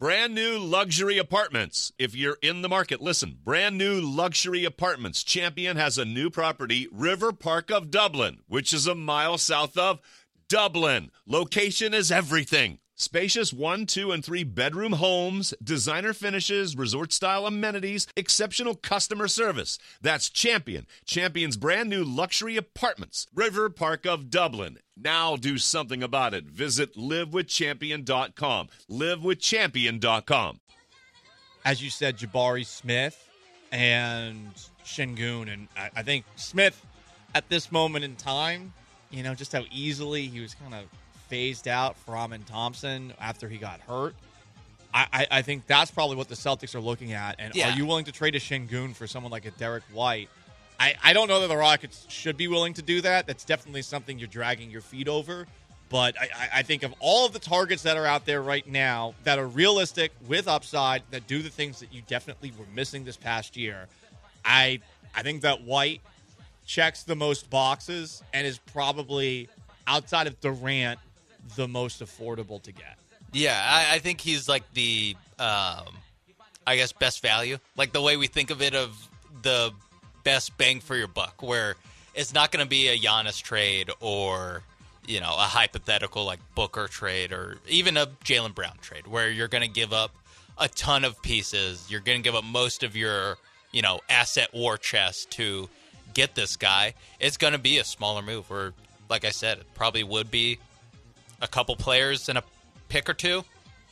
Brand new luxury apartments. If you're in the market, listen. Brand new luxury apartments. Champion has a new property, River Park of Dublin, which is a mile south of Dublin. Location is everything. Spacious 1, 2, and 3 bedroom homes, designer finishes, resort-style amenities, exceptional customer service. That's Champion. Champion's brand new luxury apartments, River Park of Dublin. Now do something about it. Visit livewithchampion.com. Livewithchampion.com. As you said, Jabari Smith and Şengün. And I think Smith, at this moment in time, just how easily he was kind of phased out for Amen Thompson after he got hurt. I think that's probably what the Celtics are looking at. And Are you willing to trade a Şengün for someone like a Derek White? I don't know that the Rockets should be willing to do that. That's definitely something you're dragging your feet over. But I think of all of the targets that are out there right now that are realistic, with upside, that do the things that you definitely were missing this past year, I think that White checks the most boxes and is probably, outside of Durant, the most affordable to get. Yeah, I think he's like the, best value. Like the way we think of it, of the best bang for your buck, where it's not going to be a Giannis trade or, a hypothetical like Booker trade or even a Jaylen Brown trade, where you're going to give up a ton of pieces. You're going to give up most of your, asset war chest to get this guy. It's going to be a smaller move where, like I said, it probably would be a couple players and a pick or two.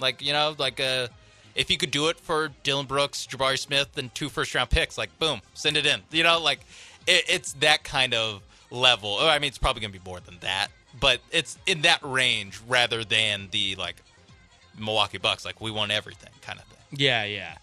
If you could do it for Dillon Brooks, Jabari Smith, and 2 first-round picks, boom, send it in. It's that kind of level. I mean, it's probably going to be more than that, but it's in that range rather than the, Milwaukee Bucks, we want everything kind of thing. Yeah.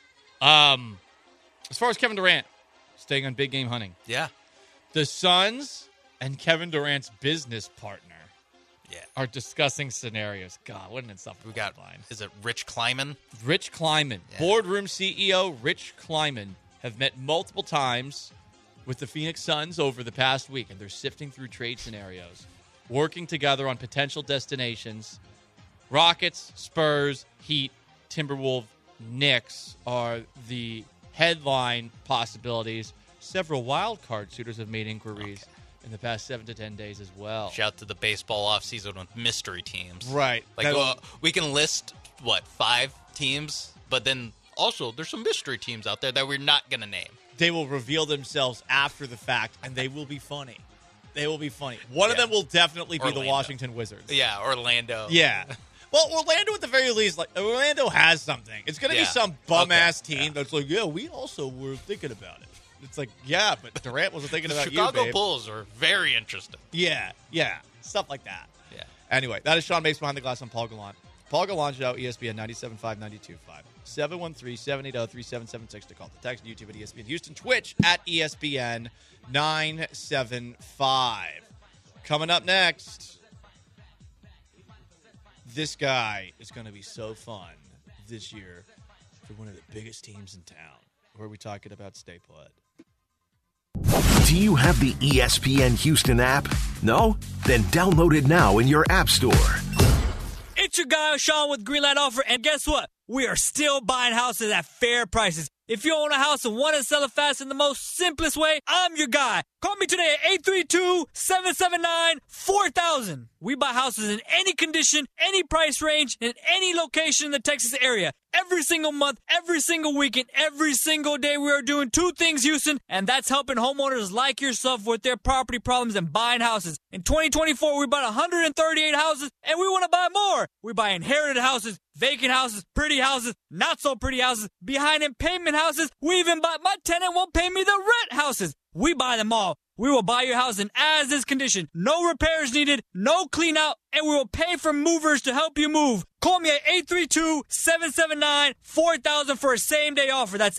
As far as Kevin Durant, staying on big game hunting. Yeah. The Suns and Kevin Durant's business partner are discussing scenarios. God, what an insufferable We got, line. Is it Rich Kleiman? Rich Kleiman. Yeah. Boardroom CEO Rich Kleiman have met multiple times with the Phoenix Suns over the past week, and they're sifting through trade scenarios, working together on potential destinations. Rockets, Spurs, Heat, Timberwolves, Knicks are the headline possibilities. Several wild card suitors have made inquiries in the past 7 to 10 days as well. Shout out to the baseball offseason with mystery teams. Right. We can list, 5 teams, but then also there's some mystery teams out there that we're not going to name. They will reveal themselves after the fact, and they will be funny. One of them will definitely be the Washington Wizards. Yeah, Orlando. Yeah. Well, Orlando at the very least, Orlando has something. It's going to be some bum-ass team that's we also were thinking about it. It's but Durant wasn't thinking about Chicago you, babe. Bulls are very interesting. Yeah. Stuff like that. Yeah. Anyway, that is Sean Mapes Behind the Glass on Paul Gallant. Paul Gallant Show, ESPN 97.5, 92.5. 713-780-3776 to call the text. YouTube at ESPN Houston. Twitch at ESPN 975. Coming up next, this guy is going to be so fun this year for one of the biggest teams in town. Who are we talking about? Stay put. Do you have the ESPN Houston app? No? Then download it now in your app store. It's your guy, Sean, with Greenlight Offer, and guess what? We are still buying houses at fair prices. If you own a house and want to sell it fast in the most simplest way, I'm your guy. Call me today at 832-779-4000. We buy houses in any condition, any price range, in any location in the Texas area. Every single month, every single weekend, every single day, we are doing 2 things, Houston, and that's helping homeowners like yourself with their property problems and buying houses. In 2024, we bought 138 houses, and we want to buy more. We buy inherited houses, vacant houses, pretty houses, not so pretty houses, behind in payment houses. We even bought my tenant won't pay me the rent houses. We buy them all. We will buy your house in as-is condition. No repairs needed, no clean out, and we will pay for movers to help you move. Call me at 832-779-4000 for a same-day offer. That's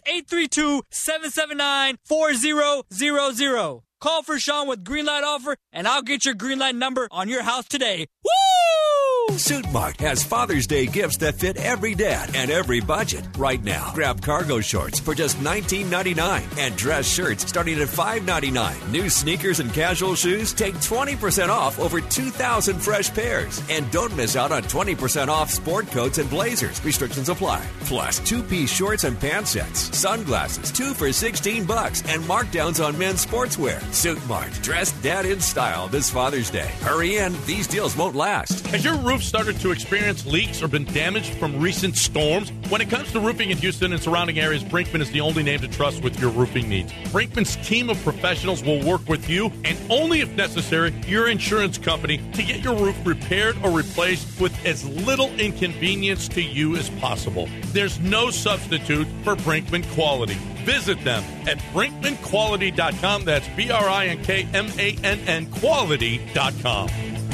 832-779-4000. Call for Sean with Greenlight Offer, and I'll get your Greenlight number on your house today. Woo! Suit Mart has Father's Day gifts that fit every dad and every budget. Right now, grab cargo shorts for just $19.99 and dress shirts starting at $5.99. New sneakers and casual shoes take 20% off over 2,000 fresh pairs. And don't miss out on 20% off sport coats and blazers. Restrictions apply. Plus, 2-piece shorts and pant sets, sunglasses, 2 for $16, and markdowns on men's sportswear. Suit Mart. Dress dad in style this Father's Day. Hurry in. These deals won't last. Has your roof started to experience leaks or been damaged from recent storms? When it comes to roofing in Houston and surrounding areas, Brinkman is the only name to trust with your roofing needs. Brinkman's team of professionals will work with you, and only if necessary, your insurance company, to get your roof repaired or replaced with as little inconvenience to you as possible. There's no substitute for Brinkman quality. Visit them at BrinkmanQuality.com. That's BrinkMann quality.com.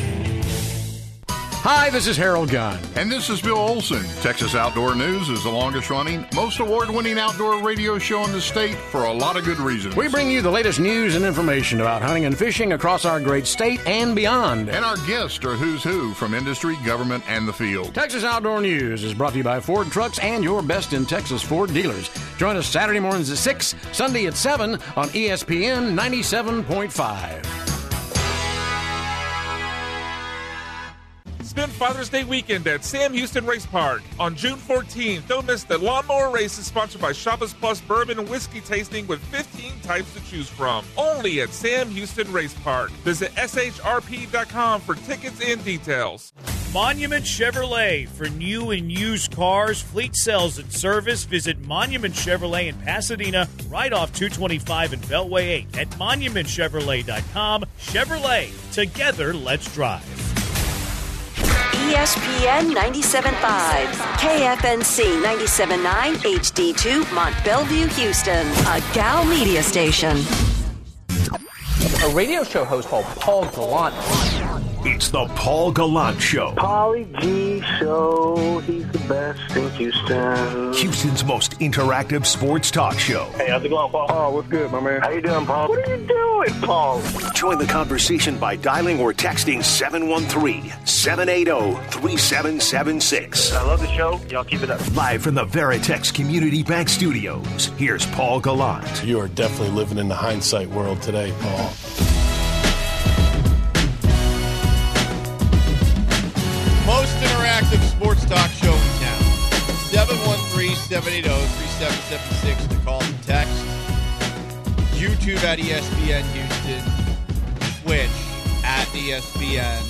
Hi, this is Harold Gunn. And this is Bill Olson. Texas Outdoor News is the longest-running, most award-winning outdoor radio show in the state for a lot of good reasons. We bring you the latest news and information about hunting and fishing across our great state and beyond. And our guests are who's who from industry, government, and the field. Texas Outdoor News is brought to you by Ford Trucks and your best in Texas Ford dealers. Join us Saturday mornings at 6, Sunday at 7 on ESPN 97.5. Spend Father's Day weekend at Sam Houston Race Park. On June 14th, don't miss the Lawnmower Race is sponsored by Shoppers Plus Bourbon and Whiskey Tasting with 15 types to choose from. Only at Sam Houston Race Park. Visit SHRP.com for tickets and details. Monument Chevrolet. For new and used cars, fleet sales and service, visit Monument Chevrolet in Pasadena, right off 225 and Beltway 8 at monumentchevrolet.com. Chevrolet. Together, let's drive. ESPN 97.5, KFNC 97.9, HD2, Mont Bellevue, Houston, a Gal Media station. A radio show host called Paul Gallant. It's the Paul Gallant Show. Paulie G Show. He's the best in Houston. Houston's most interactive sports talk show. Hey, how's it going, Paul? Oh, what's good, my man? How you doing, Paul? What are you doing, Paul? Join the conversation by dialing or texting 713-780-3776. I love the show. Y'all keep it up. Live from the Veritex Community Bank Studios, here's Paul Gallant. You are definitely living in the hindsight world today, Paul. Most interactive sports talk show in town. 713-780-3776 to call and text. YouTube at ESPN Houston. Twitch at ESPN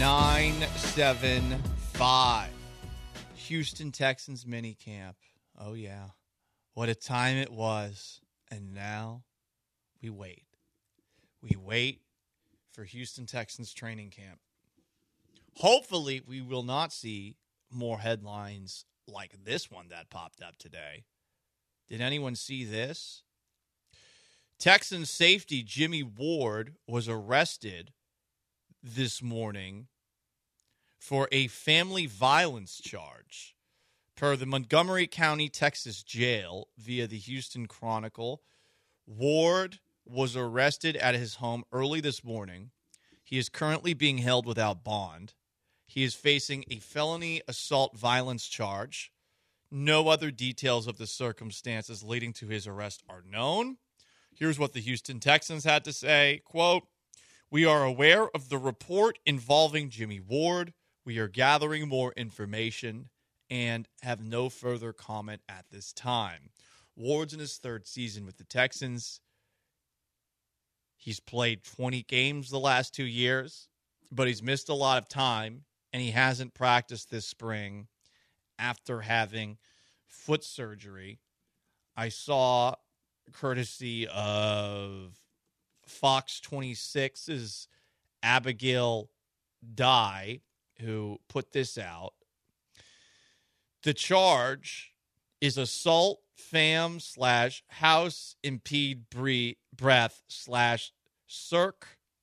975. Houston Texans minicamp. Oh, yeah. What a time it was. And now we wait. We wait for Houston Texans training camp. Hopefully, we will not see more headlines like this one that popped up today. Did anyone see this? Texans safety Jimmy Ward was arrested this morning for a family violence charge. Per the Montgomery County, Texas jail via the Houston Chronicle, Ward was arrested at his home early this morning. He is currently being held without bond. He is facing a felony assault violence charge. No other details of the circumstances leading to his arrest are known. Here's what the Houston Texans had to say. Quote, "We are aware of the report involving Jimmy Ward. We are gathering more information and have no further comment at this time." Ward's in his third season with the Texans. He's played 20 games the last 2 years, but he's missed a lot of time. And he hasn't practiced this spring after having foot surgery. I saw, courtesy of Fox 26's Abigail Dye, who put this out. The charge is assault, fam/house, impede breath/circ,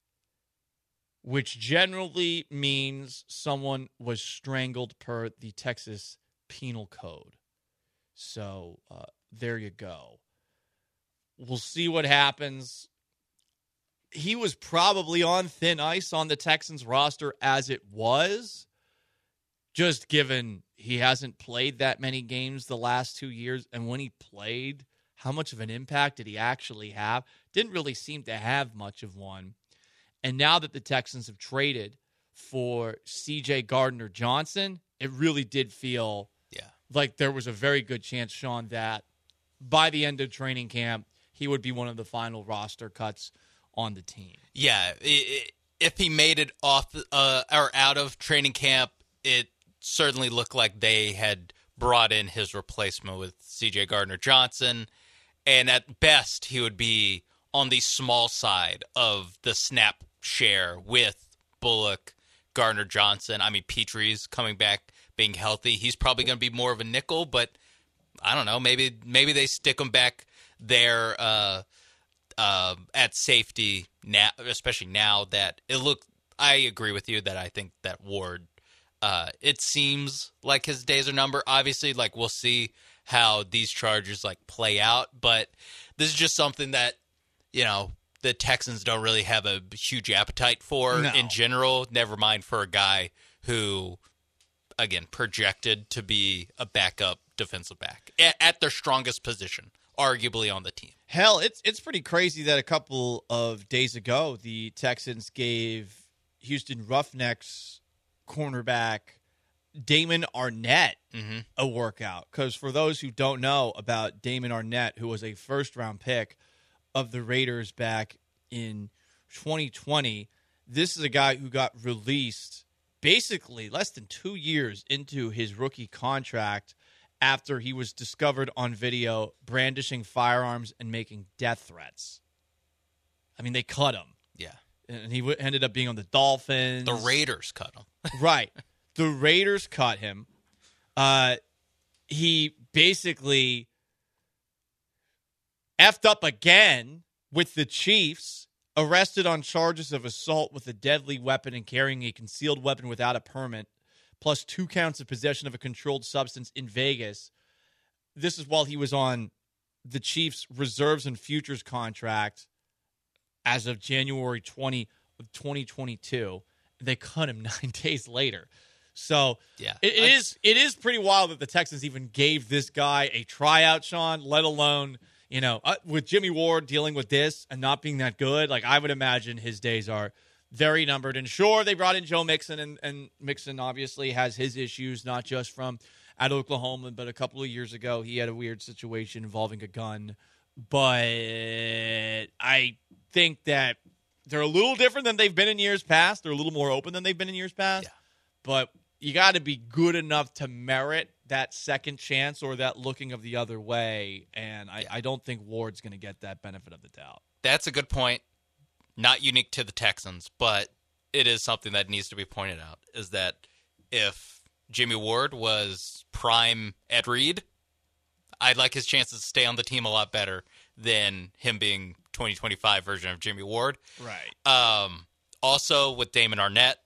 which generally means someone was strangled per the Texas Penal Code. So there you go. We'll see what happens. He was probably on thin ice on the Texans roster as it was. just given he hasn't played that many games the last 2 years, and when he played, how much of an impact did he actually have? Didn't really seem to have much of one. And now that the Texans have traded for C.J. Gardner-Johnson, it really did feel like there was a very good chance, Sean, that by the end of training camp, he would be one of the final roster cuts on the team. Yeah, if he made it off or out of training camp, it certainly looked like they had brought in his replacement with C.J. Gardner-Johnson, and at best, he would be on the small side of the snap share with Bullock, Gardner-Johnson. I mean, Petry's coming back, being healthy. He's probably going to be more of a nickel, but I don't know. Maybe they stick him back there at safety now, especially now that it looked. I agree with you that I think that Ward. It seems like his days are numbered. Obviously, like we'll see how these charges play out, but this is just something that the Texans don't really have a huge appetite for in general. Never mind for a guy who, again, projected to be a backup defensive back at their strongest position, arguably on the team. Hell, it's pretty crazy that a couple of days ago the Texans gave Houston Roughnecks cornerback Damon Arnett a workout. Because for those who don't know about Damon Arnett, who was a first-round pick of the Raiders back in 2020, this is a guy who got released basically less than 2 years into his rookie contract after he was discovered on video brandishing firearms and making death threats. I mean, they cut him. Yeah. And he ended up being on the Dolphins. The Raiders cut him. Right. The Raiders cut him. He basically effed up again with the Chiefs, arrested on charges of assault with a deadly weapon and carrying a concealed weapon without a permit, plus 2 counts of possession of a controlled substance in Vegas. This is while he was on the Chiefs' reserves and futures contract as of January 20 of 2022. They cut him 9 days later. So it is pretty wild that the Texans even gave this guy a tryout, Sean, let alone, with Jimmy Ward dealing with this and not being that good. I would imagine his days are very numbered. And sure, they brought in Joe Mixon, and Mixon obviously has his issues, not just from at Oklahoma, but a couple of years ago he had a weird situation involving a gun. But I think that they're a little different than they've been in years past. They're a little more open than they've been in years past. Yeah. But you got to be good enough to merit that second chance or that looking of the other way. And I don't think Ward's going to get that benefit of the doubt. That's a good point. Not unique to the Texans, but it is something that needs to be pointed out, is that if Jimmy Ward was prime Ed Reed, I'd like his chances to stay on the team a lot better than him being 2025 version of Jimmy Ward. Right. Also, with Damon Arnett,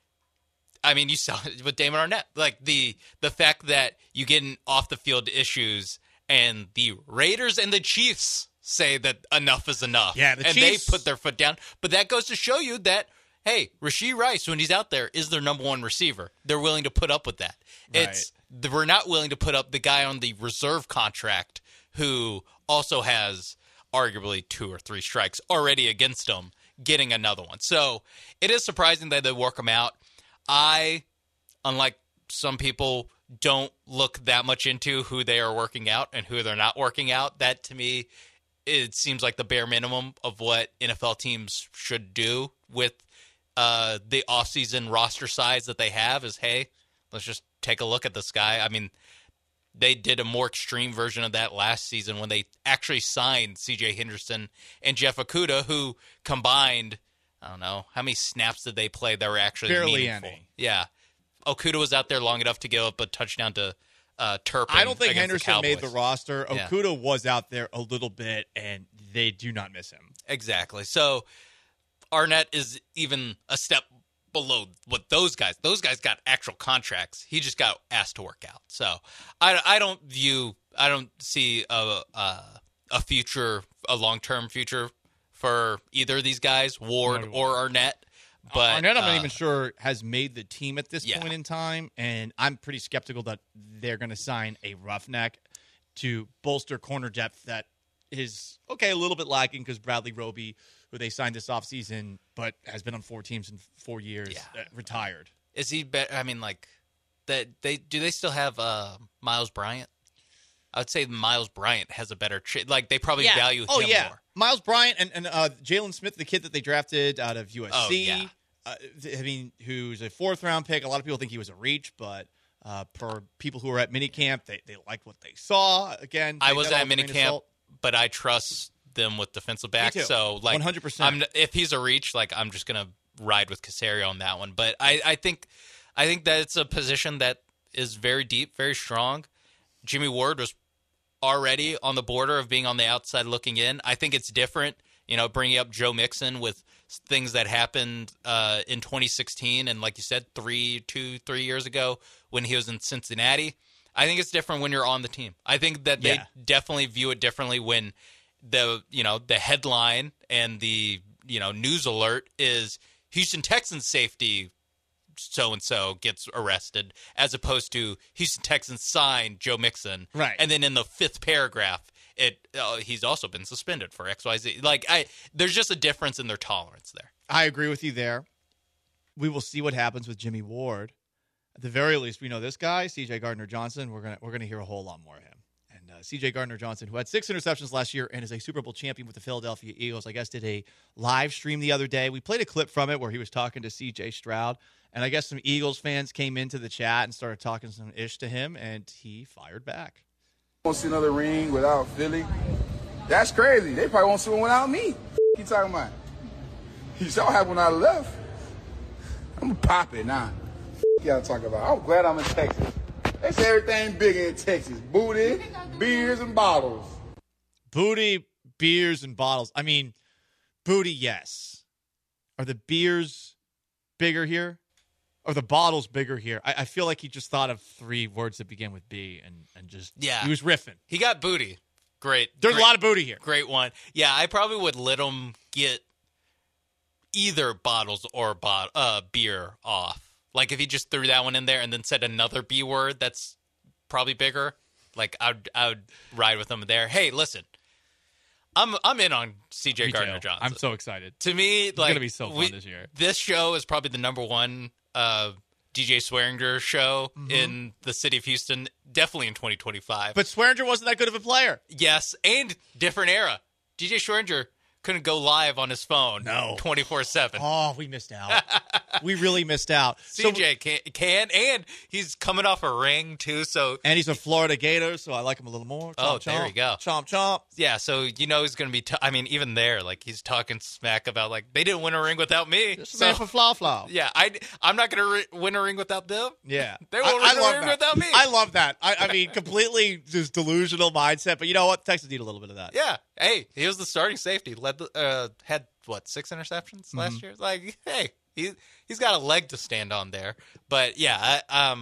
I mean, you saw it with Damon Arnett. The fact that you get in off-the-field issues and the Raiders and the Chiefs say that enough is enough. Yeah, and Chiefs, they put their foot down. But that goes to show you that, hey, Rashee Rice, when he's out there, is their number one receiver. They're willing to put up with that. Right. We're not willing to put up the guy on the reserve contract who also has arguably 2 or 3 strikes already against him, getting another one. So it is surprising that they work him out. I, unlike some people, don't look that much into who they are working out and who they're not working out. That, to me, it seems like the bare minimum of what NFL teams should do with the offseason roster size that they have is, hey, let's just take a look at this guy. I mean, they did a more extreme version of that last season when they actually signed C.J. Henderson and Jeff Okudah, who combined, I don't know, how many snaps did they play that were actually barely meaningful? Any. Yeah. Okudah was out there long enough to give up a touchdown to Turpin. I don't think against Henderson the made the roster. Yeah. Okudah was out there a little bit, and they do not miss him. Exactly. So Arnett is even a step below what those guys got actual contracts. He just got asked to work out. So I don't see a future, a long-term future for either of these guys, Ward or Arnett. But Arnett, I'm not even sure, has made the team at this Yeah. point in time, and I'm pretty skeptical that they're going to sign a roughneck to bolster corner depth that is, okay, a little bit lacking because Bradley Roby, who they signed this offseason, but has been on 4 teams in 4 years, retired. Is he better? I mean, like, do they still have Miles Bryant? I would say Miles Bryant has a better like they probably value him more. Miles Bryant and Jalen Smith, the kid that they drafted out of USC. Oh, yeah. I mean, who's a 4th-round pick. A lot of people think he was a reach, but per people who were at minicamp, they liked what they saw. Again, I was at minicamp, but I trust them with defensive back. So, like, 100%. If he's a reach, like, I'm just gonna ride with Caserio on that one. But I think that it's a position that is very deep, very strong. Jimmy Ward was already on the border of being on the outside looking in. I think it's different, bringing up Joe Mixon with things that happened in 2016 and, like you said, 3 years ago when he was in Cincinnati. I think it's different when you're on the team. I think that they definitely view it differently when the headline and the news alert is Houston Texans safety so-and-so gets arrested, as opposed to Houston Texans signed Joe Mixon. Right. And then in the 5th paragraph, he's also been suspended for XYZ. Like, there's just a difference in their tolerance there. I agree with you there. We will see what happens with Jimmy Ward. At the very least, we know this guy, C.J. Gardner-Johnson. We're gonna hear a whole lot more of him. And C.J. Gardner-Johnson, who had 6 interceptions last year and is a Super Bowl champion with the Philadelphia Eagles, I guess did a live stream the other day. We played a clip from it where he was talking to C.J. Stroud. And I guess some Eagles fans came into the chat and started talking some ish to him, and he fired back. Won't see another ring without Philly. That's crazy. They probably won't see one without me. You talking about? You saw what happened when I left. I'm gonna pop it now. Y'all talking about? I'm glad I'm in Texas. They say everything big in Texas. Booty, beers, and bottles. Booty, beers, and bottles. I mean, booty, yes. Are the beers bigger here? Or the bottles bigger here? I feel like he just thought of 3 words that begin with B and just he was riffing. He got booty. Great. There's a lot of booty here. Great one. Yeah, I probably would let him get either bottles or beer off. Like, if he just threw that one in there and then said another B word that's probably bigger, like, I would ride with him there. Hey, listen, I'm in on C.J. Gardner-Johnson. I'm so excited. To me, it's going to be so fun this year. This show is probably the number one DJ Swearinger show in the city of Houston, definitely in 2025. But Swearinger wasn't that good of a player. Yes, and different era. DJ Swearinger couldn't go live on his phone 24/7. Oh, we missed out. We really missed out. CJ can, and he's coming off a ring, too. And he's a Florida Gator, so I like him a little more. Chomp, there you go. Chomp, chomp. Yeah, so he's going to be I mean, even there, like, he's talking smack about, like, they didn't win a ring without me. Just a man for flaw. Yeah, I'm not going to win a ring without them. Yeah. They won't win a ring without me. I love that. I mean, completely just delusional mindset, but you know what? Texas need a little bit of that. Yeah. Hey, he was the starting safety. Had 6 interceptions last year? Like, hey, he's got a leg to stand on there. But yeah,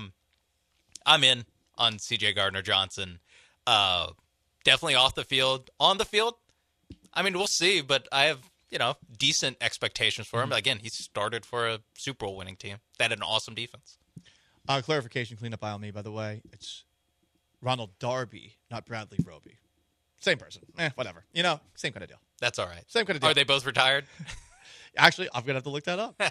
I'm in on C.J. Gardner-Johnson. Definitely off the field. On the field, I mean, we'll see. But I have decent expectations for him. Again, he started for a Super Bowl winning team that had an awesome defense. Clarification, cleanup eye on me, by the way. It's Ronald Darby, not Bradley Roby. Same person. Whatever. Same kind of deal. That's all right. Same kind of deal. Are they both retired? Actually, I'm going to have to look that up.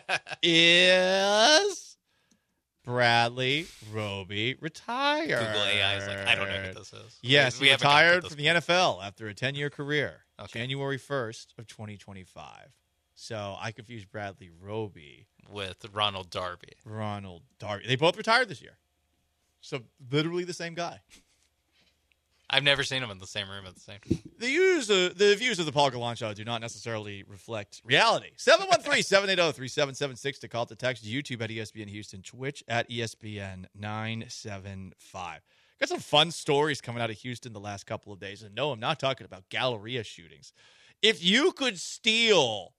Is Bradley Roby retired? Google AI is like, I don't know what this is. Yes, he retired from the NFL after a 10-year career. Okay. January 1st of 2025. So I confused Bradley Roby with Ronald Darby. They both retired this year. So literally the same guy. I've never seen them in the same room at the same time. The views of the Paul Gallant Show do not necessarily reflect reality. 713-780-3776 to call to text. YouTube at ESPN Houston. Twitch at ESPN 975. Got some fun stories coming out of Houston the last couple of days. And no, I'm not talking about Galleria shootings. If you could steal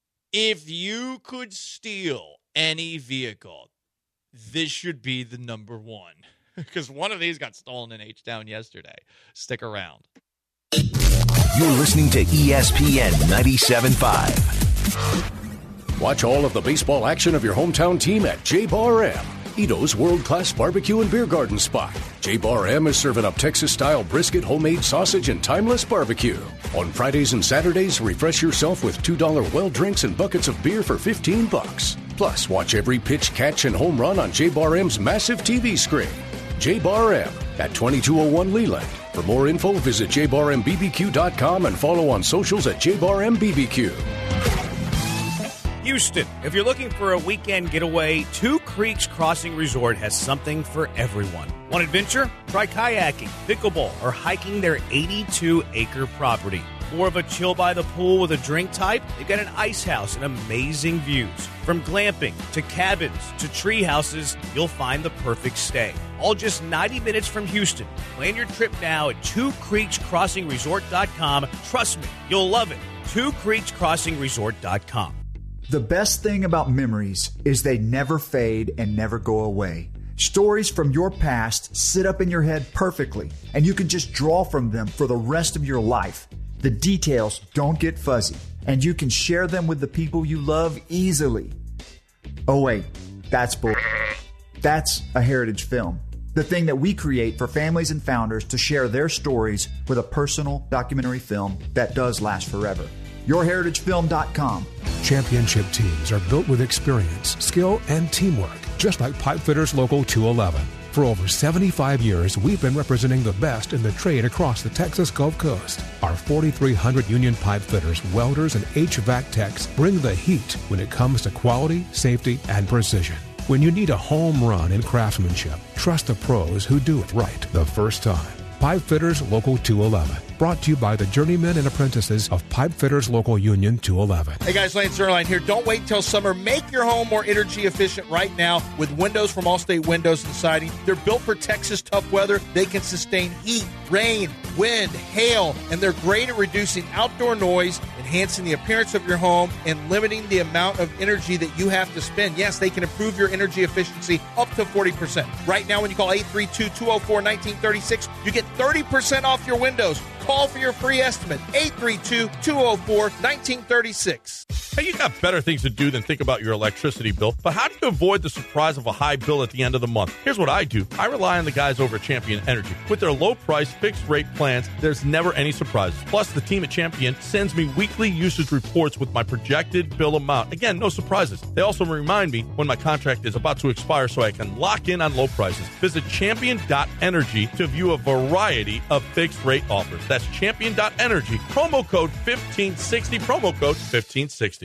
any vehicle, this should be the number one. Because one of these got stolen in H-Town yesterday. Stick around. You're listening to ESPN 97.5. Watch all of the baseball action of your hometown team at J-Bar M, Ito's world-class barbecue and beer garden spot. J-Bar M is serving up Texas-style brisket, homemade sausage, and timeless barbecue. On Fridays and Saturdays, refresh yourself with $2 well drinks and buckets of beer for $15. Plus, watch every pitch, catch, and home run on J-Bar M's massive TV screen. J-Bar M at 2201 Leland. For more info, visit jbarmbbq.com and follow on socials at jbarmbbq. Houston, if you're looking for a weekend getaway, Two Creeks Crossing Resort has something for everyone. Want adventure? Try kayaking, pickleball, or hiking their 82-acre property. More of a chill by the pool with a drink type? They've got an ice house and amazing views. From glamping to cabins to tree houses, you'll find the perfect stay. All just 90 minutes from Houston. Plan your trip now at twocreekscrossingresort.com. Trust me, you'll love it. twocreekscrossingresort.com. The best thing about memories is they never fade and never go away. Stories from your past sit up in your head perfectly, and you can just draw from them for the rest of your life. The details don't get fuzzy, and you can share them with the people you love easily. Oh wait, that's bull. That's a heritage film. The thing that we create for families and founders to share their stories with a personal documentary film that does last forever. YourHeritageFilm.com. Championship teams are built with experience, skill, and teamwork, just like Pipefitters Local 211. For over 75 years, we've been representing the best in the trade across the Texas Gulf Coast. Our 4,300 union pipe fitters, welders, and HVAC techs bring the heat when it comes to quality, safety, and precision. When you need a home run in craftsmanship, trust the pros who do it right the first time. Pipefitters Local 211. Brought to you by the journeymen and apprentices of Pipefitters Local Union 211. Hey guys, Lance Zerline here. Don't wait till summer. Make your home more energy efficient right now with windows from Allstate Windows and Siding. They're built for Texas tough weather. They can sustain heat, rain, wind, hail, and they're great at reducing outdoor noise, enhancing the appearance of your home, and limiting the amount of energy that you have to spend. Yes, they can improve your energy efficiency up to 40%. Right now, when you call 832-204-1936, you get 30% off your windows. Call for your free estimate, 832-204-1936. Hey, you got better things to do than think about your electricity bill, but how do you avoid the surprise of a high bill at the end of the month? Here's what I do. I rely on the guys over at Champion Energy. With their low-price, fixed-rate plans, there's never any surprises. Plus, the team at Champion sends me weekly usage reports with my projected bill amount. Again, no surprises. They also remind me when my contract is about to expire so I can lock in on low prices. Visit champion.energy to view a variety of fixed-rate offers. That's champion.energy. Promo code 1560. Promo code 1560.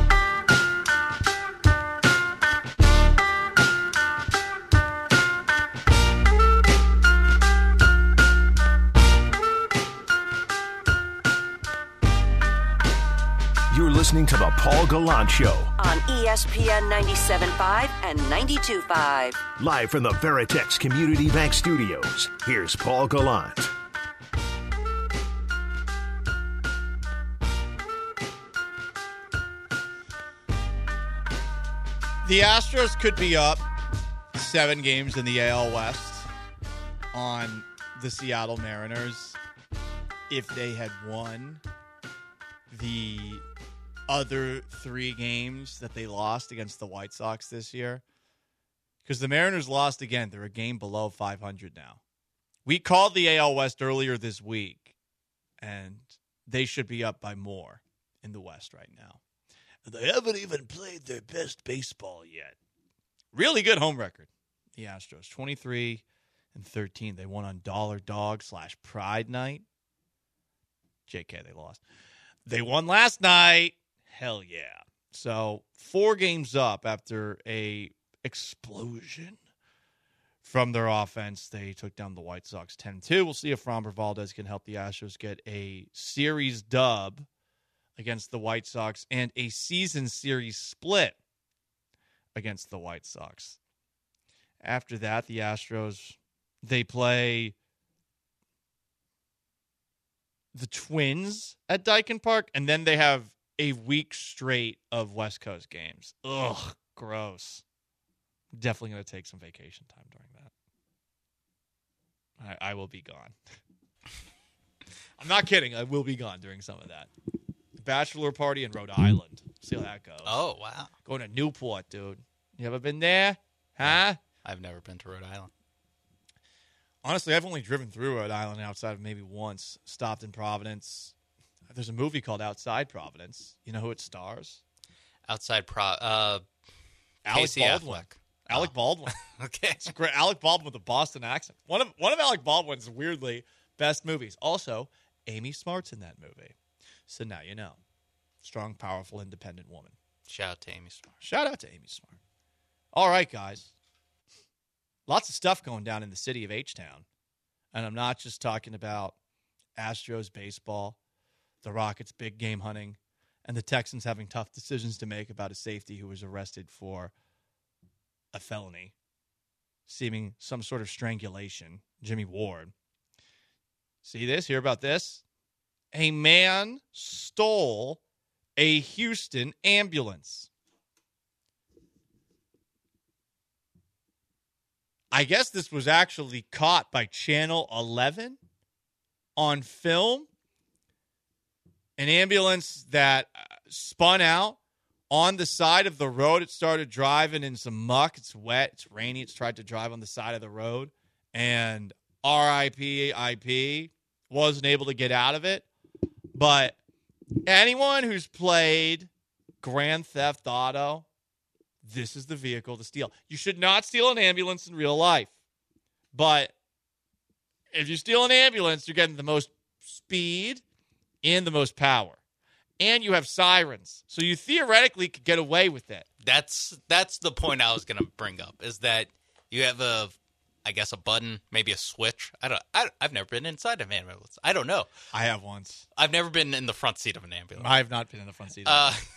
You're listening to The Paul Gallant Show on ESPN 97.5 and 92.5. Live from the Veritex Community Bank Studios, here's Paul Gallant. The Astros could be up 7 games in the AL West on the Seattle Mariners if they had won the other 3 games that they lost against the White Sox this year. Because the Mariners lost again. They're a game below 500 now. We called the AL West earlier this week, and they should be up by more in the West right now. They haven't even played their best baseball yet. Really good home record, the Astros. 23-13. They won on Dollar Dog / Pride Night. JK, they lost. They won last night. Hell yeah. So 4 games up after a explosion from their offense. They took down the White Sox 10-2. We'll see if Framber Valdez can help the Astros get a series dub against the White Sox and a season series split against the White Sox. After that, the Astros, they play the Twins at Dyken Park, and then they have a week straight of West Coast games. Ugh, gross. Definitely going to take some vacation time during that. I will be gone. I'm not kidding. I will be gone during some of that. Bachelor party in Rhode Island. See how that goes. Oh, wow. Going to Newport, dude. You ever been there? Huh? I've never been to Rhode Island. Honestly, I've only driven through Rhode Island outside of maybe once. Stopped in Providence. There's a movie called Outside Providence. You know who it stars? Alec Casey Baldwin. Affleck. Alec Baldwin. Okay. It's great. Alec Baldwin with a Boston accent. One of Alec Baldwin's weirdly best movies. Also, Amy Smart's in that movie. So now you know. Strong, powerful, independent woman. Shout out to Amy Smart. Shout out to Amy Smart. All right, guys. Lots of stuff going down in the city of H-Town. And I'm not just talking about Astros baseball, the Rockets big game hunting, and the Texans having tough decisions to make about a safety who was arrested for a felony, seeming some sort of strangulation, Jimmy Ward. See this? Hear about this? A man stole a Houston ambulance. I guess this was actually caught by Channel 11 on film. An ambulance that spun out on the side of the road. It started driving in some muck. It's wet. It's rainy. It's tried to drive on the side of the road. And RIP wasn't able to get out of it. But anyone who's played Grand Theft Auto, this is the vehicle to steal. You should not steal an ambulance in real life. But if you steal an ambulance, you're getting the most speed and the most power. And you have sirens. So you theoretically could get away with it. That's the point I was going to bring up, is that you have a button, maybe a switch. I've never been inside of an ambulance. I don't know. I have once. I've never been in the front seat of an ambulance. I have not been in the front seat.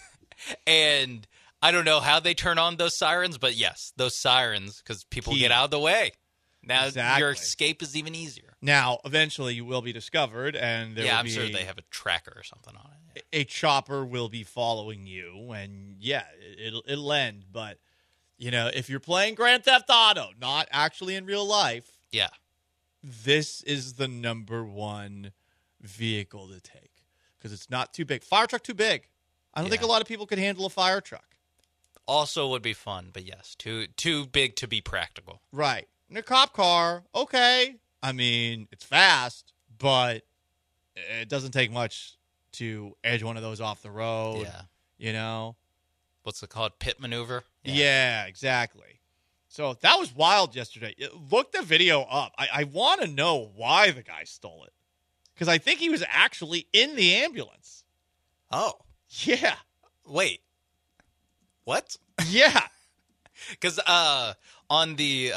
And I don't know how they turn on those sirens, but yes, those sirens, because people get out of the way. Now your escape is even easier. Now, eventually you will be discovered, and there will I'm be sure they have a tracker or something on it. A chopper will be following you, and yeah, it'll end. But, you know, if you're playing Grand Theft Auto, not actually in real life, yeah, this is the number one vehicle to take because it's not too big. Fire truck too big. I don't think a lot of people could handle a fire truck. Also would be fun, but yes, too big to be practical. Right. In a cop car, okay. I mean, it's fast, but it doesn't take much to edge one of those off the road. Yeah. You know? What's it called? Pit maneuver? Yeah, exactly. So that was wild yesterday. Look the video up. I want to know why the guy stole it. Because I think he was actually in the ambulance. Oh. Yeah. Wait. What? Yeah. Because on the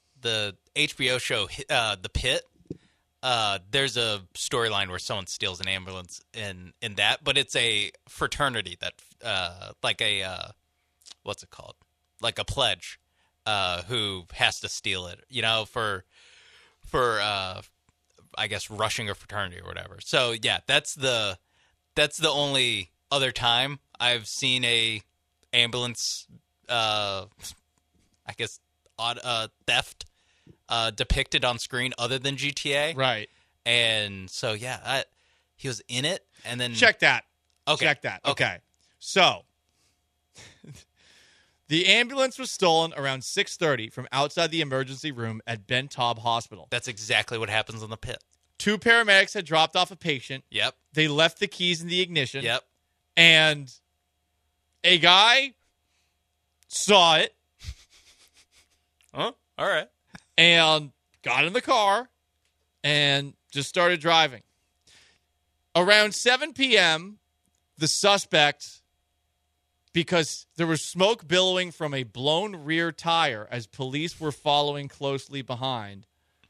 HBO show, The Pit, there's a storyline where someone steals an ambulance in that, but it's a fraternity that, what's it called? Like a pledge, who has to steal it, you know, for I guess rushing a fraternity or whatever. So yeah, that's the only other time I've seen a ambulance, I guess, theft depicted on screen other than GTA. Right. And so, yeah, he was in it, and then... Check that. Okay. Check that. Okay. So, the ambulance was stolen around 6:30 from outside the emergency room at Ben Taub Hospital. That's exactly what happens in The Pit. 2 paramedics had dropped off a patient. Yep. They left the keys in the ignition. Yep. And a guy saw it. Huh? All right. And got in the car and just started driving. Around 7 p.m., the suspect, because there was smoke billowing from a blown rear tire as police were following closely behind,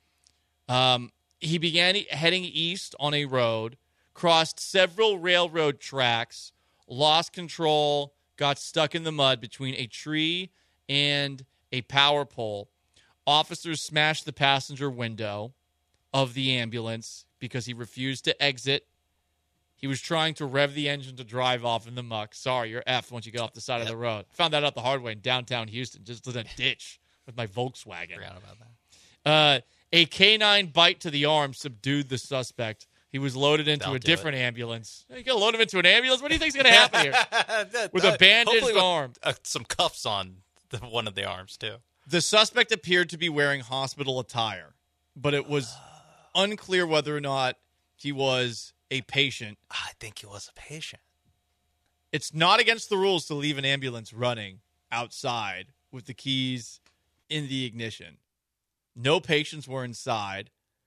he began heading east on a road, crossed several railroad tracks, lost control, got stuck in the mud between a tree and a power pole. Officers smashed the passenger window of the ambulance because he refused to exit. He was trying to rev the engine to drive off in the muck. Sorry, you're F once you get off the side of the road. I found that out the hard way in downtown Houston, just in a ditch with my Volkswagen. Forgot about that. A canine bite to the arm subdued the suspect. He was loaded into a different ambulance. You gonna load him into an ambulance? What do you think's gonna happen here? With a bandaged arm, some cuffs on one of the arms too. The suspect appeared to be wearing hospital attire, but it was unclear whether or not he was a patient. I think he was a patient. It's not against the rules to leave an ambulance running outside with the keys in the ignition. No patients were inside.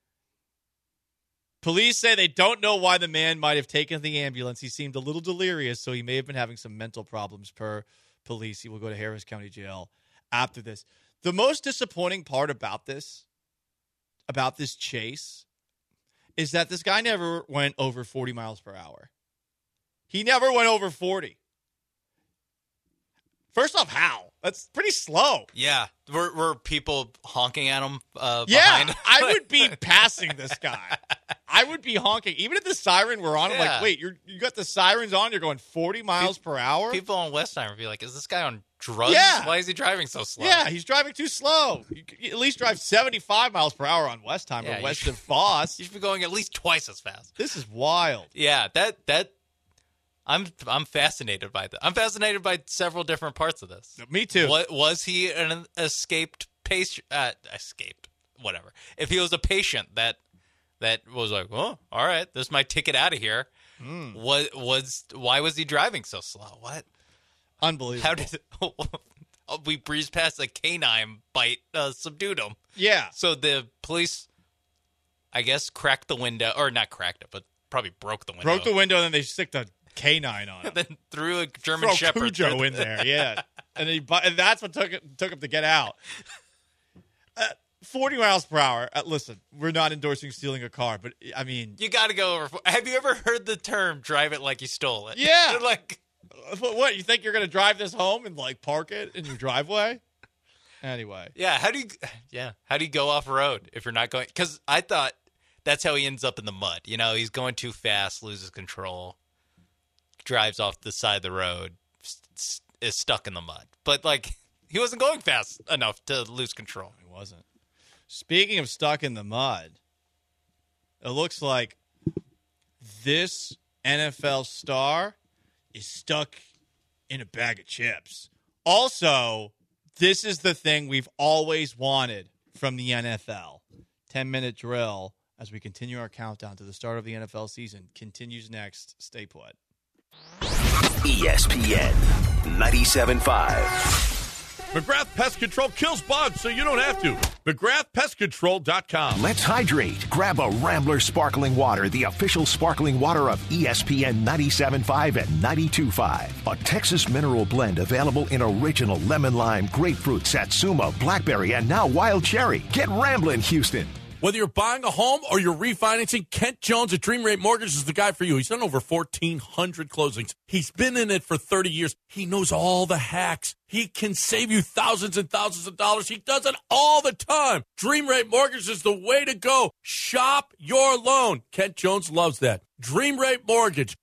Police say they don't know why the man might have taken the ambulance. He seemed a little delirious, so he may have been having some mental problems per police. He will go to Harris County Jail after this. The most disappointing part about this chase, is that this guy never went over 40 miles per hour. He never went over 40. First off, how? That's pretty slow. Yeah. Were people honking at him behind? Yeah, I would be passing this guy. I would be honking. Even if the siren were on, I'm like, wait, you got the sirens on, you're going 40 miles per hour? People on Westheimer would be like, is this guy on drugs? Yeah. Why is he driving so slow? Yeah, he's driving too slow. You at least drive 75 miles per hour on Westheimer, west of Foss. You should be going at least twice as fast. This is wild. Yeah, I'm fascinated by that. I'm fascinated by several different parts of this. Me too. Was he an escaped patient? Escaped, whatever. If he was a patient that was like, oh, all right, this is my ticket out of here. Why was he driving so slow? What? Unbelievable. How did we breezed past a canine bite, subdued him? Yeah. So the police, I guess, cracked the window, or not cracked it, but probably broke the window. Broke the window, and then they sticked a canine on it. Then threw a German Shepherd Cujo in there, yeah. And that's what took him to get out. 40 miles per hour. Listen, we're not endorsing stealing a car, but I mean, you got to go over. Have you ever heard the term "drive it like you stole it"? Yeah. Like, what? You think you're going to drive this home and like park it in your driveway? Anyway. Yeah. How do you go off road if you're not going? Because I thought that's how he ends up in the mud. You know, he's going too fast, loses control, drives off the side of the road, is stuck in the mud. But like, he wasn't going fast enough to lose control. He wasn't. Speaking of stuck in the mud, it looks like this NFL star is stuck in a bag of chips. Also, this is the thing we've always wanted from the NFL. 10-minute drill as we continue our countdown to the start of the NFL season continues next. Stay put. ESPN 97.5. McGrath Pest Control kills bugs so you don't have to. McGrathPestControl.com. Let's hydrate. Grab a Rambler Sparkling Water, the official sparkling water of ESPN 97.5 and 92.5. A Texas mineral blend available in original lemon lime, grapefruit, satsuma, blackberry, and now wild cherry. Get Ramblin', Houston. Whether you're buying a home or you're refinancing, Kent Jones at Dream Rate Mortgage is the guy for you. He's done over 1,400 closings. He's been in it for 30 years. He knows all the hacks. He can save you thousands and thousands of dollars. He does it all the time. Dream Rate Mortgage is the way to go. Shop your loan. Kent Jones loves that. Dream Rate Mortgage,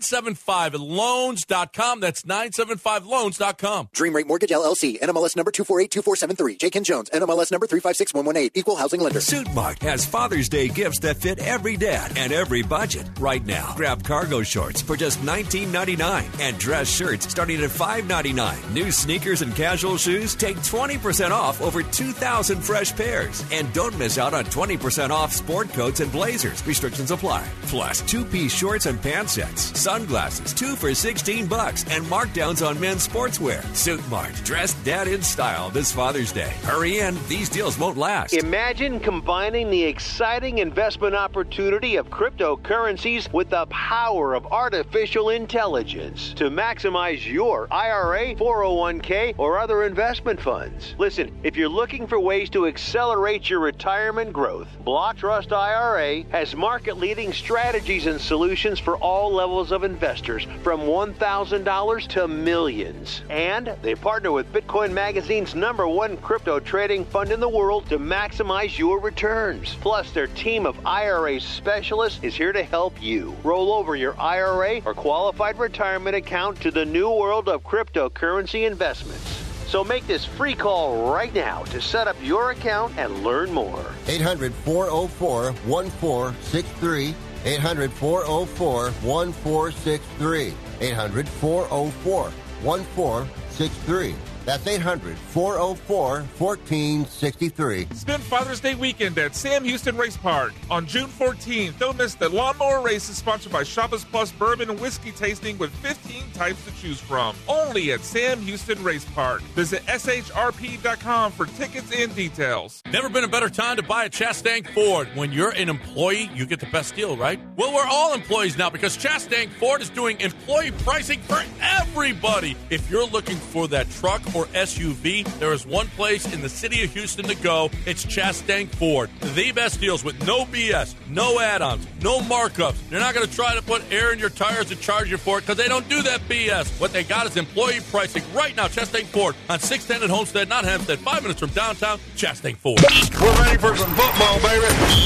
975loans.com. That's 975loans.com. Dream Rate Mortgage, LLC. NMLS number 2482473. J. Ken Jones. NMLS number 356118. Equal housing lender. Suit Mart has Father's Day gifts that fit every dad and every budget. Right now, grab cargo shorts for just $19.99 and dress shirts starting at $5.99. New sneakers and casual shoes take 20% off over 2,000 fresh pairs. And don't miss out on 20% off sport coats and blazers. Restrictions apply. Plus, 2-piece shorts and pants sets, sunglasses, 2 for $16, and markdowns on men's sportswear. Suit Mart, dress dad in style this Father's Day. Hurry in, these deals won't last. Imagine combining the exciting investment opportunity of cryptocurrencies with the power of artificial intelligence to maximize your IRA, 401k, or other investment funds. Listen, if you're looking for ways to accelerate your retirement growth, Block Trust IRA has market-leading strategies and solutions for all levels of investors, from $1,000 to millions. And they partner with Bitcoin Magazine's #1 crypto trading fund in the world to maximize your returns. Plus, their team of IRA specialists is here to help you roll over your IRA or qualified retirement account to the new world of cryptocurrency investments. So make this free call right now to set up your account and learn more. 800-404-1463. 800-404-1463. 800-404-1463. That's 800-404-1463. Spend Father's Day weekend at Sam Houston Race Park. On June 14th, don't miss the Lawnmower Races sponsored by Shoppers Plus Bourbon and Whiskey Tasting with 15 types to choose from. Only at Sam Houston Race Park. Visit shrp.com for tickets and details. Never been a better time to buy a Chastang Ford. When you're an employee, you get the best deal, right? Well, we're all employees now because Chastang Ford is doing employee pricing for everybody. If you're looking for that truck or SUV, there is one place in the city of Houston to go. It's Chastang Ford. The best deals with no BS, no add-ons, no markups. They're not going to try to put air in your tires and charge you for it because they don't do that BS. What they got is employee pricing right now. Chastang Ford on 610 at Homestead, not Hempstead, 5 minutes from downtown. Chastang Ford. We're ready for some football, baby.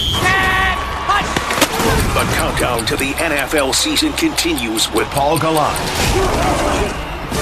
The countdown to the NFL season continues with Paul Gallant.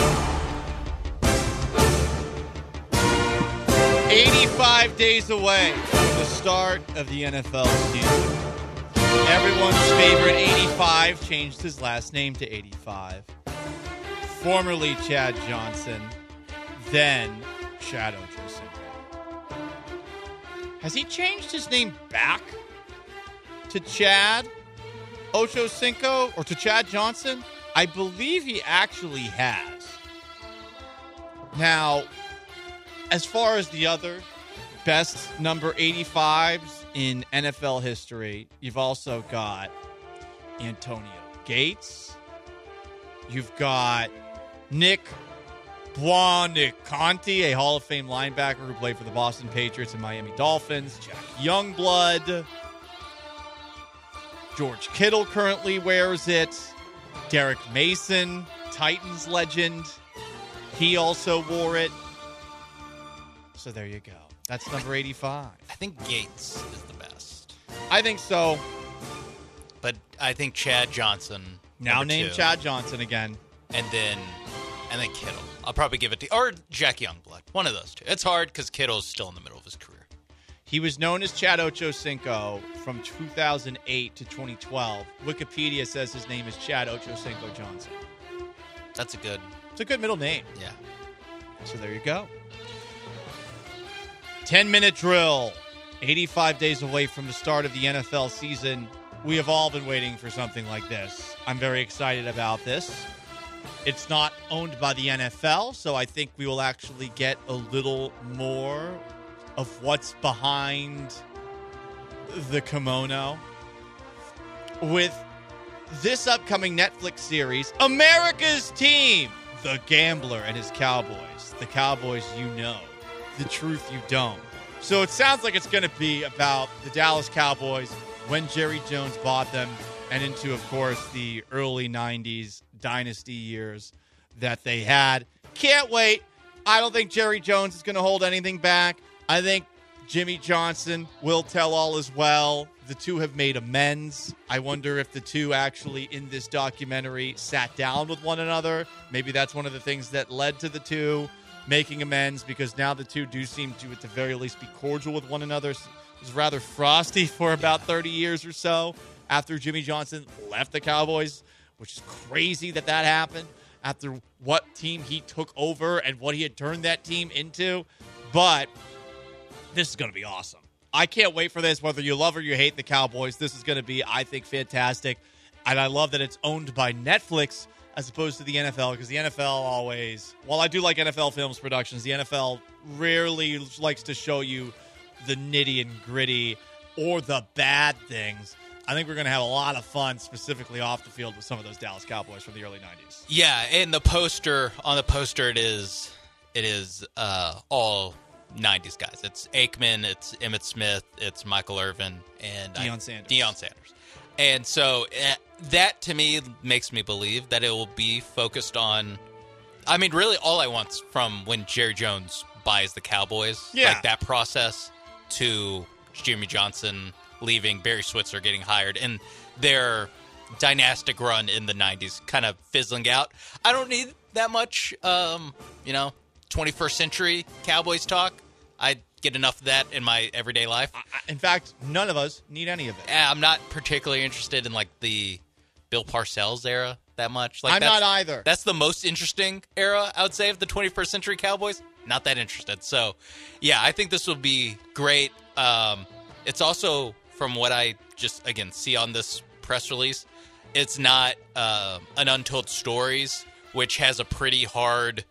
85 days away from the start of the NFL season. Everyone's favorite 85 changed his last name to 85. Formerly Chad Johnson, then Chad Ochocinco. Has he changed his name back to Chad Ochocinco or to Chad Johnson? I believe he actually has. Now, as far as the other best number 85s in NFL history, you've also got Antonio Gates. You've got Nick Buoniconti, a Hall of Fame linebacker who played for the Boston Patriots and Miami Dolphins. Jack Youngblood. George Kittle currently wears it. Derek Mason, Titans legend. He also wore it. So there you go. That's number 85. I think Gates is the best. I think so. But I think Chad Johnson. Now name Chad Johnson again. And then Kittle. I'll probably give it to, or Jack Youngblood. One of those two. It's hard because Kittle's still in the middle of his career. He was known as Chad Ochocinco from 2008 to 2012. Wikipedia says his name is Chad Ochocinco Johnson. It's a good middle name. Yeah. So there you go. 10-minute drill. 85 days away from the start of the NFL season. We have all been waiting for something like this. I'm very excited about this. It's not owned by the NFL, so I think we will actually get a little more of what's behind the kimono. With this upcoming Netflix series, America's Team, The Gambler and His Cowboys. The Cowboys you know. The truth you don't. So it sounds like it's going to be about the Dallas Cowboys when Jerry Jones bought them and into, of course, the early 90s dynasty years that they had. Can't wait. I don't think Jerry Jones is going to hold anything back. I think Jimmy Johnson will tell all as well. The two have made amends. I wonder if the two actually in this documentary sat down with one another. Maybe that's one of the things that led to the two making amends, because now the two do seem to, at the very least, be cordial with one another. It was rather frosty for about 30 years or so after Jimmy Johnson left the Cowboys, which is crazy that happened after what team he took over and what he had turned that team into. But this is going to be awesome. I can't wait for this. Whether you love or you hate the Cowboys, this is going to be, I think, fantastic. And I love that it's owned by Netflix as opposed to the NFL, because the NFL always, while I do like NFL films productions, the NFL rarely likes to show you the nitty and gritty or the bad things. I think we're going to have a lot of fun, specifically off the field, with some of those Dallas Cowboys from the early 90s. Yeah, and on the poster, it is all 90s guys. It's Aikman, it's Emmitt Smith, it's Michael Irvin, and Deion Sanders. And so that, to me, makes me believe that it will be focused on, I mean, really all I want from when Jerry Jones buys the Cowboys, like that process, to Jimmy Johnson leaving, Barry Switzer getting hired, and their dynastic run in the 90s kind of fizzling out. I don't need that much, 21st century Cowboys talk. I get enough of that in my everyday life. In fact, none of us need any of it. I'm not particularly interested in like the Bill Parcells era that much. Like, I'm not either. That's the most interesting era, I would say, of the 21st century Cowboys. Not that interested. So, yeah, I think this will be great. It's also, from what I just, again, see on this press release, it's not an Untold Stories, which has a pretty hard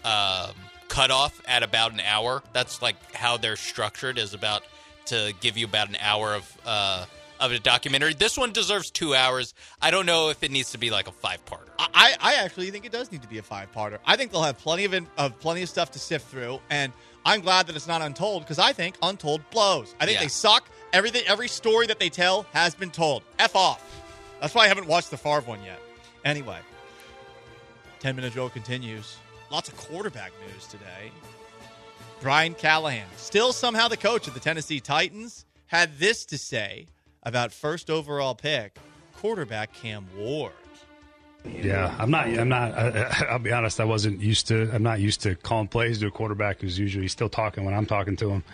cutoff at about an hour. That's like how they're structured, is about to give you about an hour of a documentary. This one deserves 2 hours. I don't know if it needs to be like a 5-parter. I actually think it does need to be a 5-parter. I think they'll have plenty of stuff to sift through, and I'm glad that it's not Untold, because I think Untold blows. I think they suck. Every story that they tell has been told. F off. That's why I haven't watched the Favre one yet. Anyway, 10-Minute Drill continues. Lots of quarterback news today. Brian Callahan, still somehow the coach of the Tennessee Titans, had this to say about first overall pick, quarterback Cam Ward. Yeah, I'm not. I'll be honest. I'm not used to calling plays to a quarterback who's usually still talking when I'm talking to him,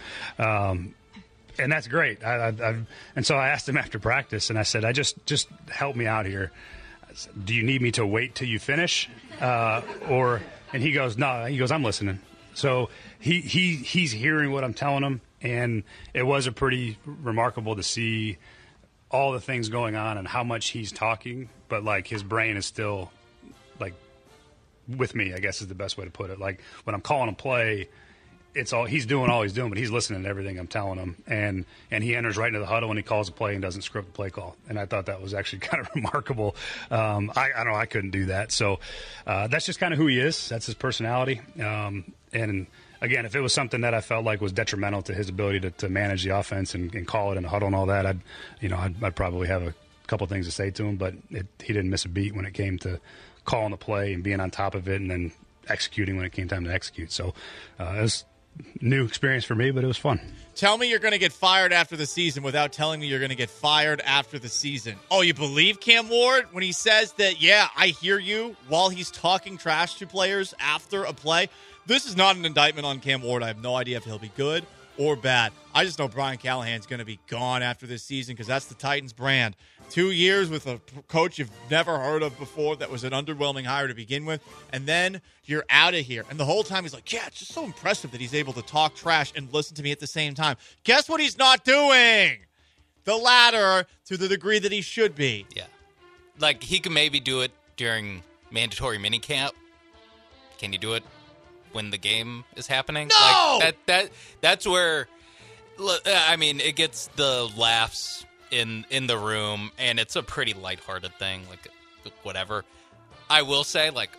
and that's great. And so I asked him after practice, and I said, just help me out here. I said, do you need me to wait till you finish, or? And he goes, no. He goes, I'm listening. So he's hearing what I'm telling him, and it was a pretty remarkable to see all the things going on and how much he's talking, but like his brain is still like with me, I guess is the best way to put it. Like when I'm calling a play, he's doing all he's doing, but he's listening to everything I'm telling him. And he enters right into the huddle when he calls a play and doesn't script the play call. And I thought that was actually kind of remarkable. I don't know, I couldn't do that. So that's just kind of who he is. That's his personality. And again, if it was something that I felt like was detrimental to his ability to manage the offense and call it in the huddle and all that, I'd probably have a couple things to say to him. But he didn't miss a beat when it came to calling the play and being on top of it and then executing when it came time to execute. So it was a new experience for me, but it was fun. Tell me you're going to get fired after the season without telling me you're going to get fired after the season. Oh, you believe Cam Ward when he says that, yeah, I hear you, while he's talking trash to players after a play? This is not an indictment on Cam Ward. I have no idea if he'll be good or bad. I just know Brian Callahan's going to be gone after this season because that's the Titans brand. 2 years with a coach you've never heard of before that was an underwhelming hire to begin with, and then you're out of here. And the whole time he's like, yeah, it's just so impressive that he's able to talk trash and listen to me at the same time. Guess what he's not doing? The latter to the degree that he should be. Yeah. Like, he can maybe do it during mandatory minicamp. Can you do it when the game is happening? No! Like that's where, I mean, it gets the laughs in the room, and it's a pretty lighthearted thing, like whatever. I will say, like,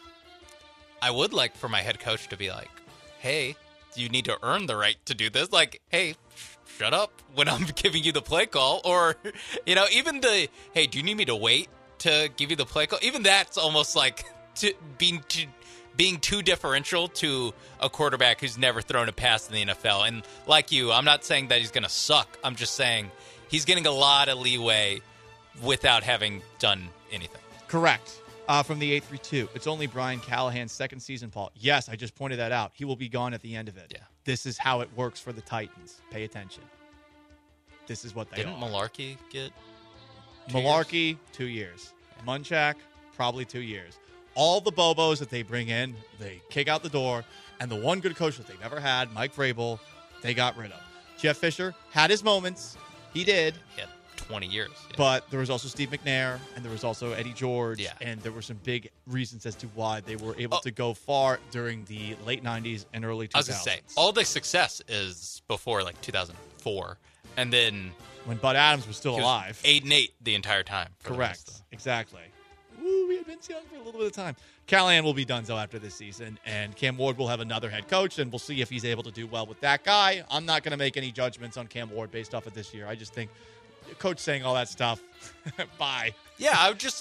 I would like for my head coach to be like, hey, you need to earn the right to do this. Like, hey, shut up when I'm giving you the play call. Or, even the, hey, do you need me to wait to give you the play call? Even that's almost like being too differential to a quarterback who's never thrown a pass in the NFL. And like you, I'm not saying that he's going to suck. I'm just saying he's getting a lot of leeway without having done anything. Correct. From the 832, it's only Brian Callahan's second season, Paul. Yes, I just pointed that out. He will be gone at the end of it. Yeah. This is how it works for the Titans. Pay attention. This is what they Didn't are. Malarkey get 2 Malarkey, years? 2 years. Munchak, probably 2 years. All the Bobos that they bring in, they kick out the door. And the one good coach that they never had, Mike Vrabel, they got rid of. Jeff Fisher had his moments. He did. He had 20 years. Yeah. But there was also Steve McNair, and there was also Eddie George. Yeah. And there were some big reasons as to why they were able to go far during the late 90s and early 2000s. I was going to say, all the success is before, like, 2004. And then when Bud Adams was still alive. 8-8 the entire time. Correct. Exactly. Ooh, we had Vince Young for a little bit of time. Callahan will be done so after this season, and Cam Ward will have another head coach, and we'll see if he's able to do well with that guy. I'm not going to make any judgments on Cam Ward based off of this year. I just think coach saying all that stuff, bye. Yeah,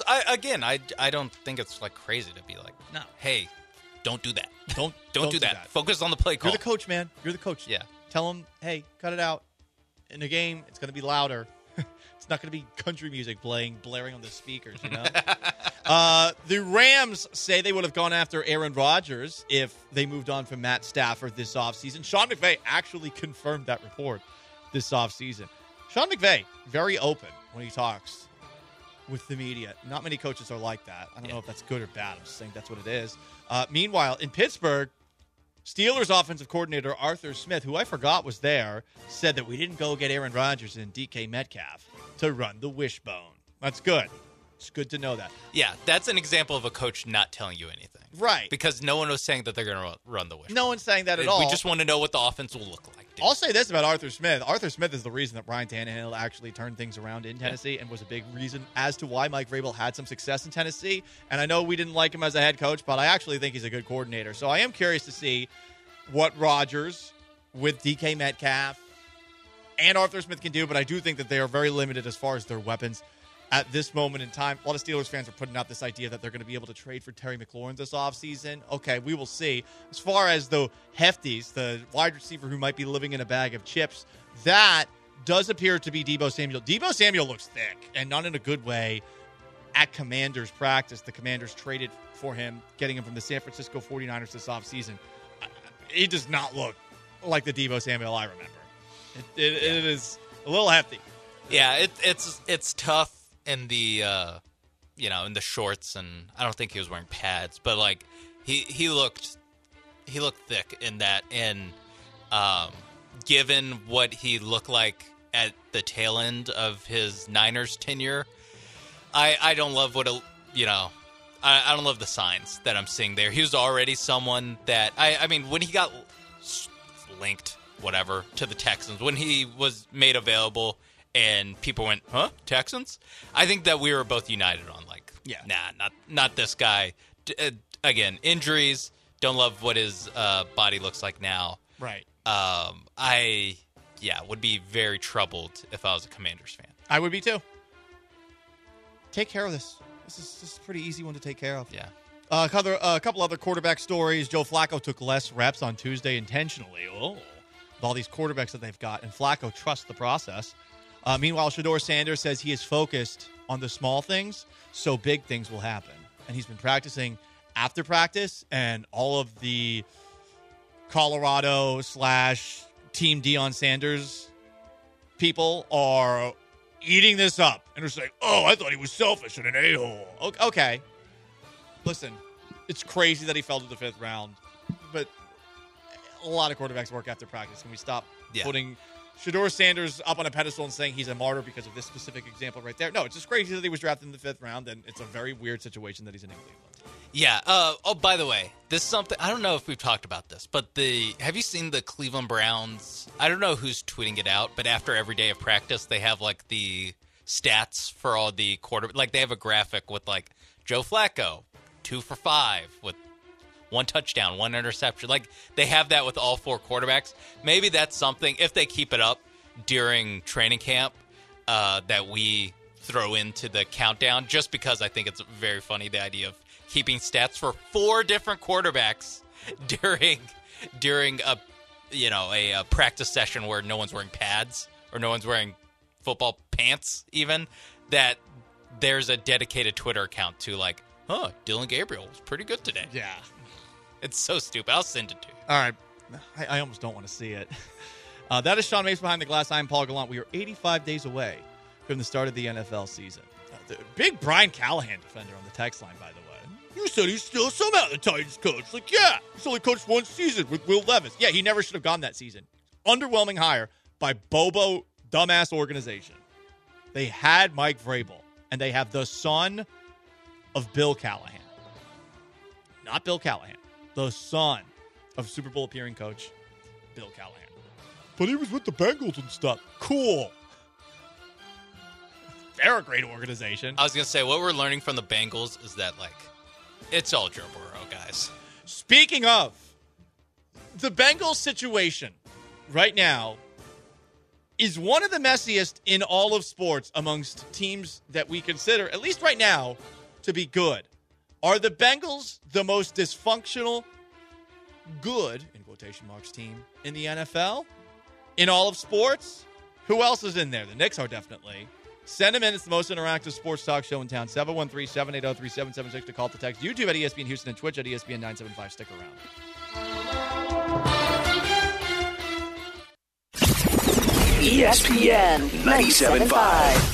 I don't think it's like crazy to be like, no, hey, don't do that. Don't do that. Focus on the play call. You're the coach, man. You're the coach. Yeah. Tell him, hey, cut it out. In the game, it's going to be louder. It's not going to be country music blaring on the speakers, The Rams say they would have gone after Aaron Rodgers if they moved on from Matt Stafford this offseason. Sean McVay actually confirmed that report this offseason. Sean McVay, very open when he talks with the media. Not many coaches are like that. I don't know if that's good or bad. I'm just saying that's what it is. Meanwhile, in Pittsburgh, Steelers offensive coordinator Arthur Smith, who I forgot was there, said that we didn't go get Aaron Rodgers and DK Metcalf to run the wishbone. That's good. It's good to know that. Yeah, that's an example of a coach not telling you anything. Right. Because no one was saying that they're going to run the wishbone. No one's saying that at all. We just want to know what the offense will look like. I'll say this about Arthur Smith. Arthur Smith is the reason that Ryan Tannehill actually turned things around in Tennessee and was a big reason as to why Mike Vrabel had some success in Tennessee. And I know we didn't like him as a head coach, but I actually think he's a good coordinator. So I am curious to see what Rodgers with DK Metcalf and Arthur Smith can do, but I do think that they are very limited as far as their weapons at this moment in time. A lot of Steelers fans are putting out this idea that they're going to be able to trade for Terry McLaurin this offseason. Okay, we will see. As far as the Hefties, the wide receiver who might be living in a bag of chips, that does appear to be Deebo Samuel. Deebo Samuel looks thick, and not in a good way. At Commanders practice, the Commanders traded for him, getting him from the San Francisco 49ers this offseason. He does not look like the Deebo Samuel I remember. It is a little hefty. Yeah, it's tough in the in the shorts, and I don't think he was wearing pads, but like he looked thick in that, and given what he looked like at the tail end of his Niners tenure, I don't love I don't love the signs that I'm seeing there. He was already someone that I mean, when he got linked, whatever, to the Texans, when he was made available and people went, huh, Texans? I think that we were both united on not this guy. Again, injuries, don't love what his body looks like now. Right. I would be very troubled if I was a Commanders fan. I would be too. Take care of this. This is a pretty easy one to take care of. Yeah. A couple other quarterback stories. Joe Flacco took less reps on Tuesday intentionally. Oh, with all these quarterbacks that they've got, and Flacco trusts the process. Meanwhile, Shedeur Sanders says he is focused on the small things, so big things will happen. And he's been practicing after practice, and all of the Colorado / Team Deion Sanders people are eating this up. And they're saying, oh, I thought he was selfish and an a-hole. Okay. Listen, it's crazy that he fell to the 5th round, but a lot of quarterbacks work after practice. Can we stop putting Shedeur Sanders up on a pedestal and saying he's a martyr because of this specific example right there? No, it's just crazy that he was drafted in the 5th round, and it's a very weird situation that he's in Cleveland. Yeah. By the way, this is something, I don't know if we've talked about this, but have you seen the Cleveland Browns? I don't know who's tweeting it out, but after every day of practice, they have like the stats for all the quarter. Like they have a graphic with like Joe Flacco, 2 for 5 with 1 touchdown, 1 interception. Like they have that with all 4 quarterbacks. Maybe that's something, if they keep it up during training camp, that we throw into the countdown, just because I think it's very funny, the idea of keeping stats for 4 different quarterbacks during a practice session where no one's wearing pads or no one's wearing football pants even, that there's a dedicated Twitter account to like, Dylan Gabriel was pretty good today. Yeah. It's so stupid. I'll send it to you. All right. I almost don't want to see it. That is Sean Mapes behind the glass. I'm Paul Gallant. We are 85 days away from the start of the NFL season. The big Brian Callahan defender on the text line, by the way. You said he's still somehow the Titans coach. Like, yeah, he's only coached 1 season with Will Levis. Yeah, he never should have gone that season. Underwhelming hire by Bobo dumbass organization. They had Mike Vrabel, and they have the son of Bill Callahan. Not Bill Callahan. The son of Super Bowl appearing coach Bill Callahan. But he was with the Bengals and stuff. Cool. They're a great organization. I was going to say, what we're learning from the Bengals is that, like, it's all Joe Burrow, guys. Speaking of, the Bengals situation right now is one of the messiest in all of sports amongst teams that we consider, at least right now, to be good. Are the Bengals the most dysfunctional, good, in quotation marks, team in the NFL? In all of sports? Who else is in there? The Knicks are definitely. Send them in. It's the most interactive sports talk show in town. 713-780-3776 to call to text. YouTube at ESPN Houston and Twitch at ESPN 975. Stick around. ESPN 97.5.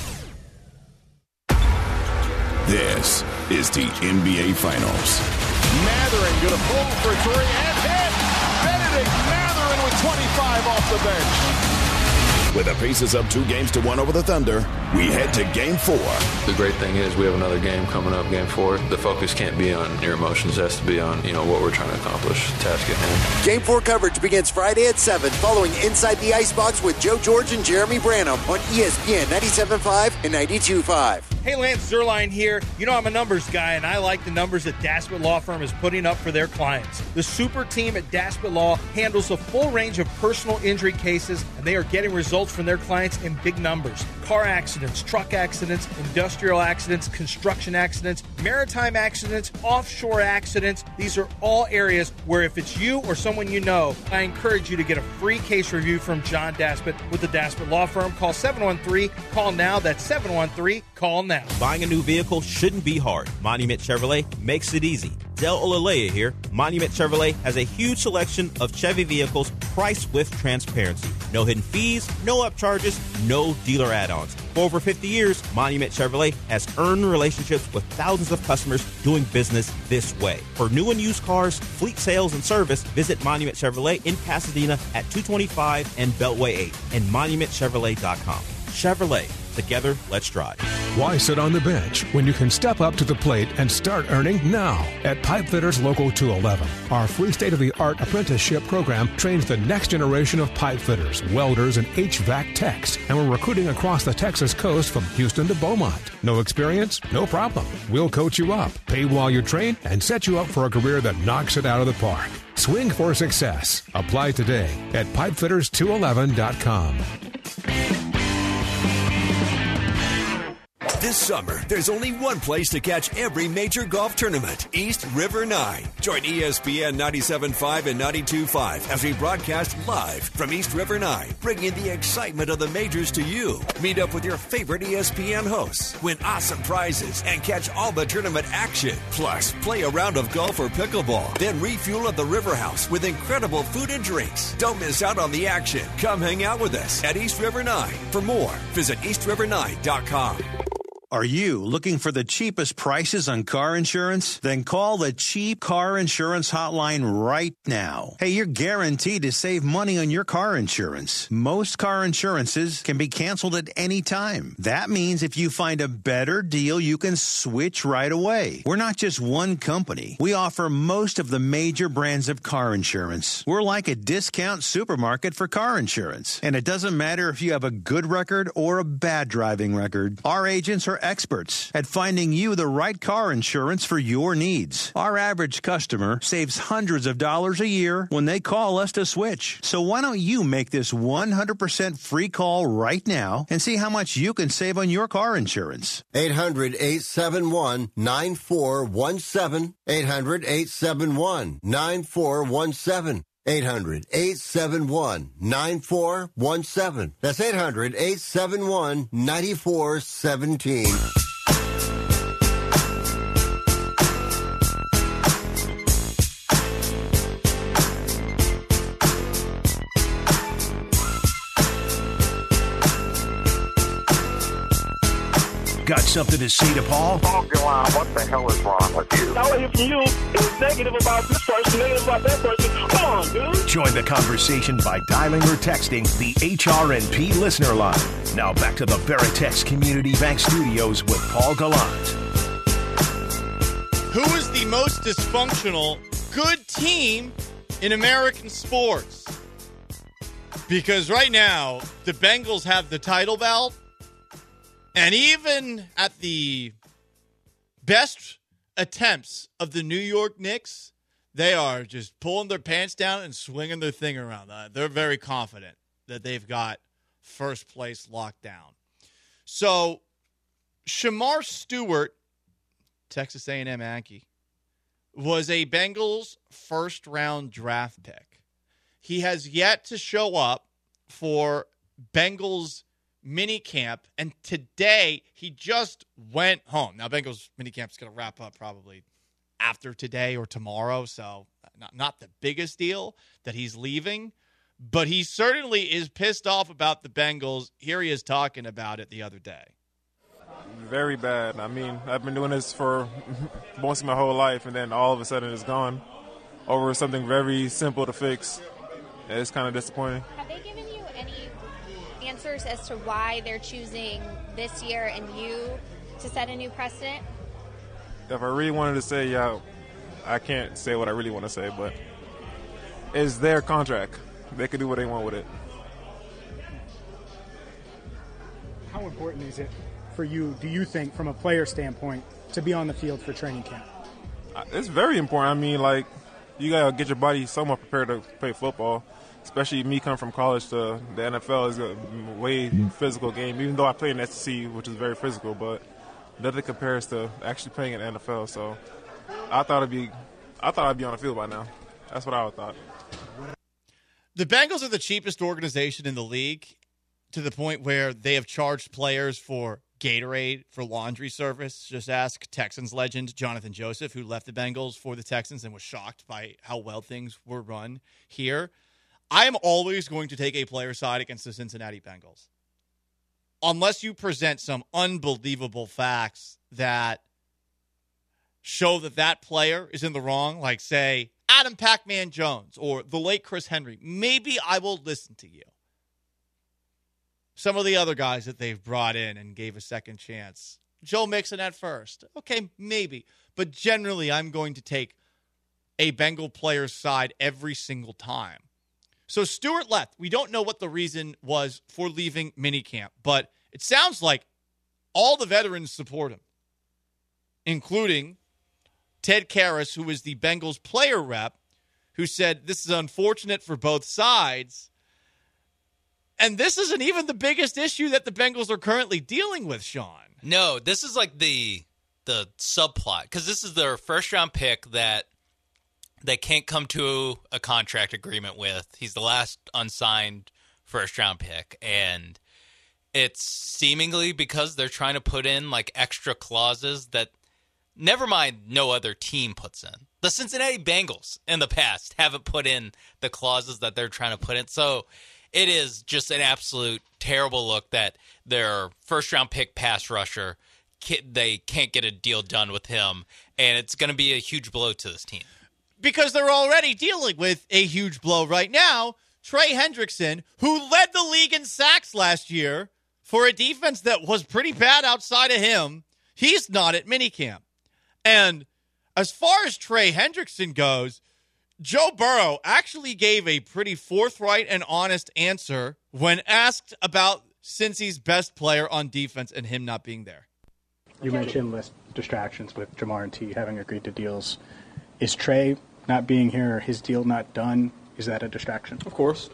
This is the NBA Finals. Mathurin going to pull for three and hit. Benedict Mathurin with 25 off the bench. With the Pacers up 2-1 over the Thunder, we head to Game 4. The great thing is we have another game coming up, Game 4. The focus can't be on your emotions. It has to be on, what we're trying to accomplish, task at hand. Game 4 coverage begins Friday at 7 following Inside the Icebox with Joe George and Jeremy Branham on ESPN 97.5 and 92.5. Hey, Lance Zerline here. I'm a numbers guy, and I like the numbers that Daspit Law Firm is putting up for their clients. The super team at Daspit Law handles a full range of personal injury cases, and they are getting results from their clients in big numbers. Car accidents, truck accidents, industrial accidents, construction accidents, maritime accidents, offshore accidents. These are all areas where if it's you or someone you know, I encourage you to get a free case review from John Daspit with the Daspit Law Firm. Call 713-CALL-NOW. That's 713-CALL-NOW. Buying a new vehicle shouldn't be hard. Monument Chevrolet makes it easy. Del Olaleya here. Monument Chevrolet has a huge selection of Chevy vehicles priced with transparency. No hidden fees, no upcharges, no dealer add-ons. For over 50 years, Monument Chevrolet has earned relationships with thousands of customers doing business this way. For new and used cars, fleet sales, and service, visit Monument Chevrolet in Pasadena at 225 and Beltway 8 and monumentchevrolet.com. Chevrolet. Together, let's drive. Why sit on the bench when you can step up to the plate and start earning now? At Pipefitters Local 211, our free state-of-the-art apprenticeship program trains the next generation of pipe fitters, welders, and HVAC techs, and we're recruiting across the Texas coast from Houston to Beaumont. No experience? No problem. We'll coach you up, pay while you train, and set you up for a career that knocks it out of the park. Swing for success. Apply today at pipefitters211.com. This summer, there's only one place to catch every major golf tournament, East River 9. Join ESPN 97.5 and 92.5 as we broadcast live from East River 9, bringing the excitement of the majors to you. Meet up with your favorite ESPN hosts, win awesome prizes, and catch all the tournament action. Plus, play a round of golf or pickleball, then refuel at the River House with incredible food and drinks. Don't miss out on the action. Come hang out with us at East River 9. For more, visit eastriver9.com. Are you looking for the cheapest prices on car insurance? Then call the Cheap Car Insurance Hotline right now. Hey, you're guaranteed to save money on your car insurance. Most car insurances can be canceled at any time. That means if you find a better deal, you can switch right away. We're not just one company. We offer most of the major brands of car insurance. We're like a discount supermarket for car insurance. And it doesn't matter if you have a good record or a bad driving record. Our agents are experts at finding you the right car insurance for your needs. Our average customer saves hundreds of dollars a year when they call us to switch. So why don't you make this 100% free call right now and see how much you can save on your car insurance? 800-871-9417. 800-871-9417. 800-871-9417. That's 800-871-9417. Got something to say to Paul? Paul Gallant, what the hell is wrong with you? All I hear from you is negative about this person, negative about that person. Come on, dude. Join the conversation by dialing or texting the HRNP listener line. Now back to the Veritex Community Bank Studios with Paul Gallant. Who is the most dysfunctional good team in American sports? Because right now, the Bengals have the title belt. And even at the best attempts of the New York Knicks, they are just pulling their pants down and swinging their thing around. They're very confident that they've got first place locked down. So, Shamar Stewart, Texas A&M Aggie, was a Bengals first-round draft pick. He has yet to show up for Bengals mini camp, and today he just went home. Now, Bengals mini camp is going to wrap up probably after today or tomorrow, so not the biggest deal that he's leaving, but he certainly is pissed off about the Bengals. Here he is talking about it the other day. Very bad. I mean, I've been doing this for most of my whole life, and then all of a sudden it's gone over something very simple to fix. It's kind of disappointing. Have they given you any answers as to why they're choosing this year and you to set a new precedent? If I really wanted to say, yeah, I can't say what I really want to say, but it's their contract. They can do what they want with it. How important is it for you, do you think, from a player standpoint, to be on the field for training camp? It's very important. I mean, like, you got to get your body somewhat prepared to play football, especially me coming from college to the NFL is a way physical game, even though I play in SEC, which is very physical, but nothing compares to actually playing in the NFL. So I thought I'd be on the field by now. That's what I thought. The Bengals are the cheapest organization in the league, to the point where they have charged players for Gatorade for laundry service. Just ask Texans legend Jonathan Joseph, who left the Bengals for the Texans and was shocked by how well things were run here. I am always going to take a player side against the Cincinnati Bengals, unless you present some unbelievable facts that show that that player is in the wrong, like, say, Adam Pac-Man Jones or the late Chris Henry. Maybe I will listen to you. Some of the other guys that they've brought in and gave a second chance. Joe Mixon at first. Okay, maybe. But generally, I'm going to take a Bengal player's side every single time. So Stewart left. We don't know what the reason was for leaving minicamp, but it sounds like all the veterans support him, including Ted Karras, who is the Bengals player rep, who said this is unfortunate for both sides. And this isn't even the biggest issue that the Bengals are currently dealing with, Sean. No, this is like the subplot, because this is their first-round pick that they can't come to a contract agreement with. He's the last unsigned first-round pick, and it's seemingly because they're trying to put in like extra clauses that, never mind, no other team puts in. The Cincinnati Bengals in the past haven't put in the clauses that they're trying to put in, so it is just an absolute terrible look that their first-round pick pass rusher, they can't get a deal done with him, and it's going to be a huge blow to this team. Because they're already dealing with a huge blow right now. Trey Hendrickson, who led the league in sacks last year for a defense that was pretty bad outside of him, he's not at minicamp. And as far as Trey Hendrickson goes, Joe Burrow actually gave a pretty forthright and honest answer when asked about Cincy's best player on defense and him not being there. You mentioned less distractions with Jamar and T having agreed to deals. Is Trey not being here or his deal not done, is that a distraction? Of course.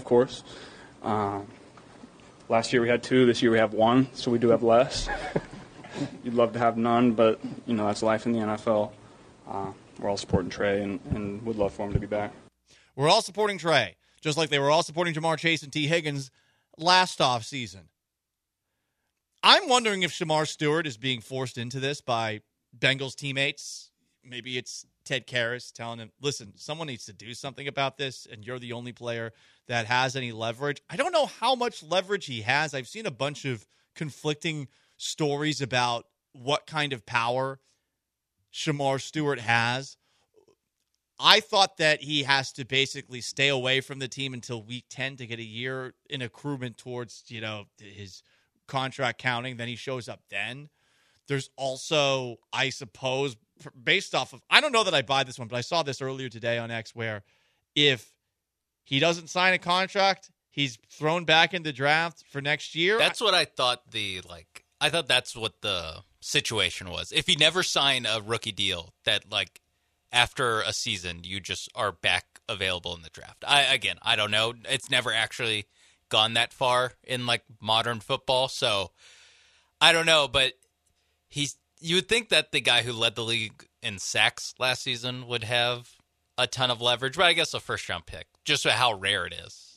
Last year we had 2, this year we have 1, so we do have less. You'd love to have none, but, that's life in the NFL. We're all supporting Trey and would love for him to be back. We're all supporting Trey, just like they were all supporting Jamar Chase and T. Higgins last offseason. I'm wondering if Shamar Stewart is being forced into this by Bengals teammates. Maybe it's Ted Karras telling him, listen, someone needs to do something about this, and you're the only player that has any leverage. I don't know how much leverage he has. I've seen a bunch of conflicting stories about what kind of power Shamar Stewart has. I thought that he has to basically stay away from the team until week 10 to get a year in accruement towards, his contract counting. Then he shows up then. There's also, I suppose, based off of, I don't know that I buy this one, but I saw this earlier today on X where if he doesn't sign a contract, he's thrown back in the draft for next year. That's what I thought I thought that's what the situation was. If you never sign a rookie deal, that after a season you just are back available in the draft. I don't know. It's never actually gone that far in modern football, so I don't know. But you would think that the guy who led the league in sacks last season would have a ton of leverage, but I guess a first round pick, just how rare it is.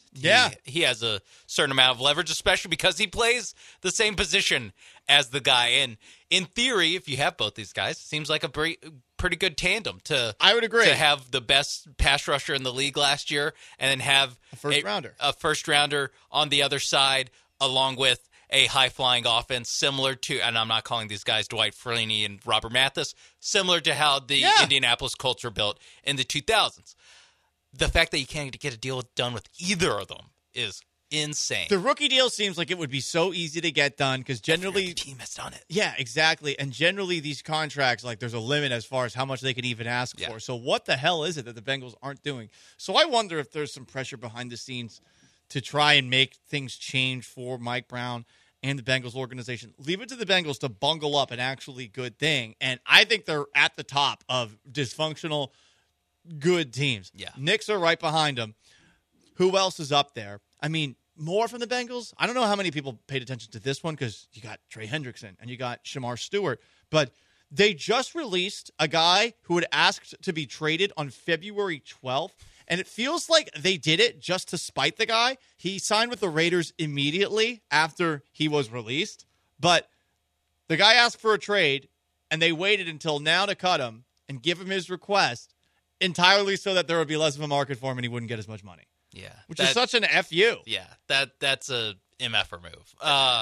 He has a certain amount of leverage, especially because he plays the same position as the guy. And in theory, if you have both these guys, it seems like a pretty good tandem I would agree. To have the best pass rusher in the league last year and then have a first rounder on the other side, along with a high-flying offense similar to, and I'm not calling these guys Dwight Freeney and Robert Mathis, similar to how the Indianapolis Colts were built in the 2000s. The fact that you can't get a deal done with either of them is insane. The rookie deal seems like it would be so easy to get done because generally the team has done it. Yeah, exactly. And generally these contracts, like there's a limit as far as how much they can even ask for. So what the hell is it that the Bengals aren't doing? So I wonder if there's some pressure behind the scenes to try and make things change for Mike Brown and the Bengals organization. Leave it to the Bengals to bungle up an actually good thing. And I think they're at the top of dysfunctional good teams. Yeah. Knicks are right behind them. Who else is up there? I mean, more from the Bengals? I don't know how many people paid attention to this one because you got Trey Hendrickson and you got Shamar Stewart. But they just released a guy who had asked to be traded on February 12th. And it feels like they did it just to spite the guy. He signed with the Raiders immediately after he was released. But the guy asked for a trade, and they waited until now to cut him and give him his request entirely so that there would be less of a market for him and he wouldn't get as much money. Yeah. Which is such an FU. Yeah, that's a MFer move.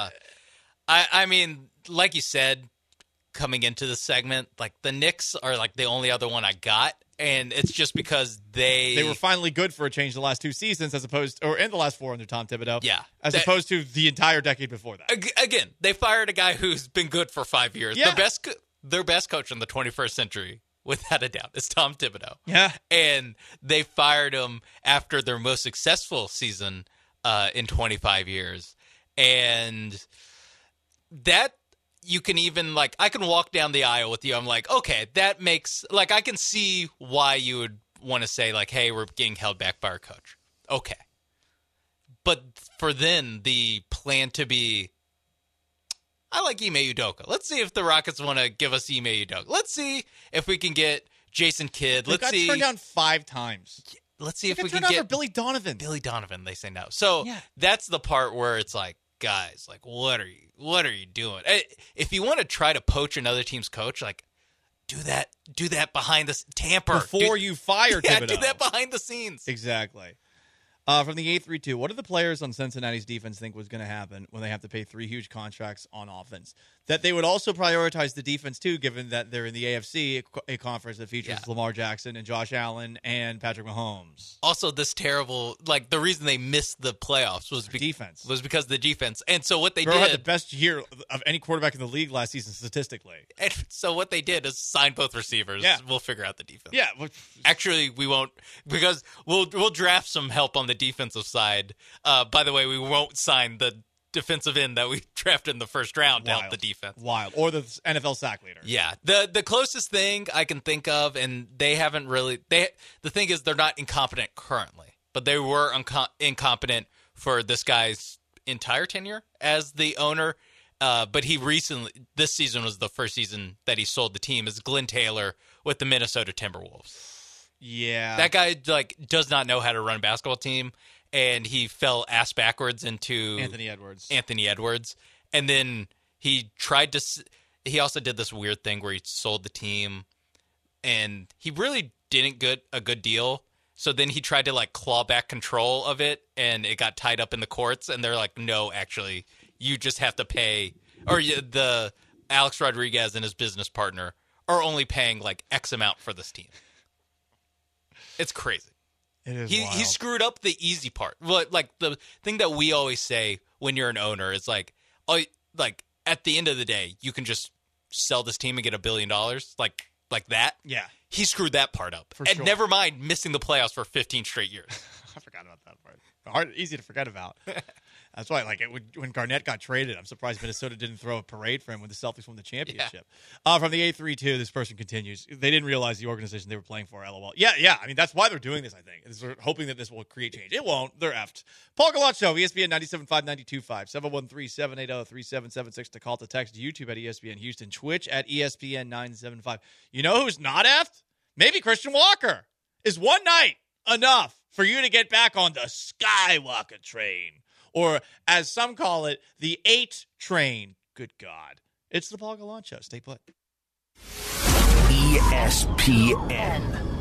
I mean, like you said, coming into the segment, like the Knicks are like the only other one I got. And it's just because they were finally good for a change the last 2 seasons as opposed to, or in the last 4 under Tom Thibodeau. Yeah. As opposed to the entire decade before that. Again, they fired a guy who's been good for 5 years. Yeah. Their best coach in the 21st century, without a doubt, is Tom Thibodeau. Yeah. And they fired him after their most successful season in 25 years. And that, you can even, like, I can walk down the aisle with you. I'm like, okay, that makes, like, I can see why you would want to say, like, hey, we're getting held back by our coach. Okay. But for then, the plan to be, I like Ime Udoka. Let's see if the Rockets want to give us Ime Udoka. Let's see if we can get Jason Kidd. They got turned down 5 times. Let's see if we can get for Billy Donovan. Billy Donovan, they say no. So that's the part where it's like, guys, like, what are you doing? If you want to try to poach another team's coach, like, do that behind the tamper before you fire Thibodeau. Yeah, do that behind the scenes. Exactly. From the 832, what do the players on Cincinnati's defense think was going to happen when they have to pay 3 huge contracts on offense? That they would also prioritize the defense, too, given that they're in the AFC, a conference that features Lamar Jackson and Josh Allen and Patrick Mahomes. Also, this terrible, like, the reason they missed the playoffs was defense. Was because of the defense. And so what they Burrow did... had the best year of any quarterback in the league last season statistically. And so what they did is sign both receivers. Yeah. We'll figure out the defense. Yeah. Actually, we won't, because we'll draft some help on the defensive side. By the way, we won't sign the defensive end that we drafted in the first round to help the defense. Wild. Or the NFL sack leader. Yeah. The closest thing I can think of, and they haven't really, the thing is they're not incompetent currently, but they were incompetent for this guy's entire tenure as the owner. But he recently, this season was the first season that he sold the team, is Glenn Taylor with the Minnesota Timberwolves. Yeah. That guy, like, does not know how to run a basketball team. And he fell ass backwards into Anthony Edwards. And then he also did this weird thing where he sold the team and he really didn't get a good deal. So then he tried to, like, claw back control of it and it got tied up in the courts. And they're like, no, actually, you just have to pay, or the Alex Rodriguez and his business partner are only paying like X amount for this team. It's crazy. It is he screwed up the easy part. Like the thing that we always say when you're an owner is like, oh, like at the end of the day, you can just sell this team and get $1 billion, like that. Yeah, he screwed that part up. For and sure. Never mind missing the playoffs for 15 straight years. I forgot about that part. Easy to forget about. That's why, like, when Garnett got traded, I'm surprised Minnesota didn't throw a parade for him when the Celtics won the championship. Yeah. From the 832, this person continues. They didn't realize the organization they were playing for, LOL. Yeah. I mean, that's why they're doing this, I think. They're hoping that this will create change. It won't. They're effed. Paul Galaccio, ESPN 97.5, 92.5, 713-780-3776 to call to text. YouTube at ESPN Houston. Twitch at ESPN 975. You know who's not effed? Maybe Christian Walker. Is one night enough for you to get back on the Skywalker train. Or, as some call it, the 8 train. Good God. It's the Paul Gallant Show. Stay put. ESPN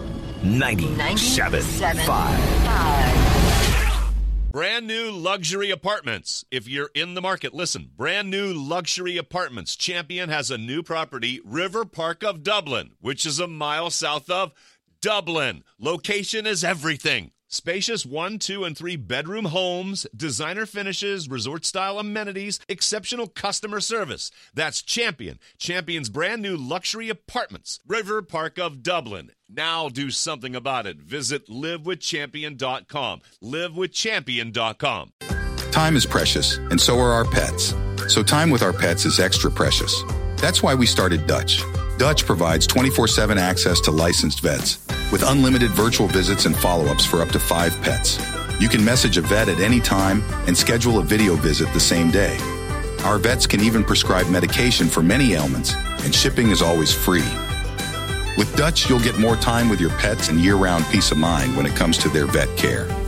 97.5. Brand new luxury apartments. If you're in the market, listen. Brand new luxury apartments. Champion has a new property, River Park of Dublin, which is a mile south of Dublin. Location is everything. Spacious 1, 2, and 3 bedroom homes, designer finishes, resort-style amenities, exceptional customer service. That's Champion. Champion's brand new luxury apartments, River Park of Dublin. Now do something about it. Visit livewithchampion.com. Livewithchampion.com. Time is precious, and so are our pets. So time with our pets is extra precious. That's why we started Dutch. Dutch provides 24/7 access to licensed vets with unlimited virtual visits and follow-ups for up to 5 pets. You can message a vet at any time and schedule a video visit the same day. Our vets can even prescribe medication for many ailments, and shipping is always free. With Dutch, you'll get more time with your pets and year-round peace of mind when it comes to their vet care.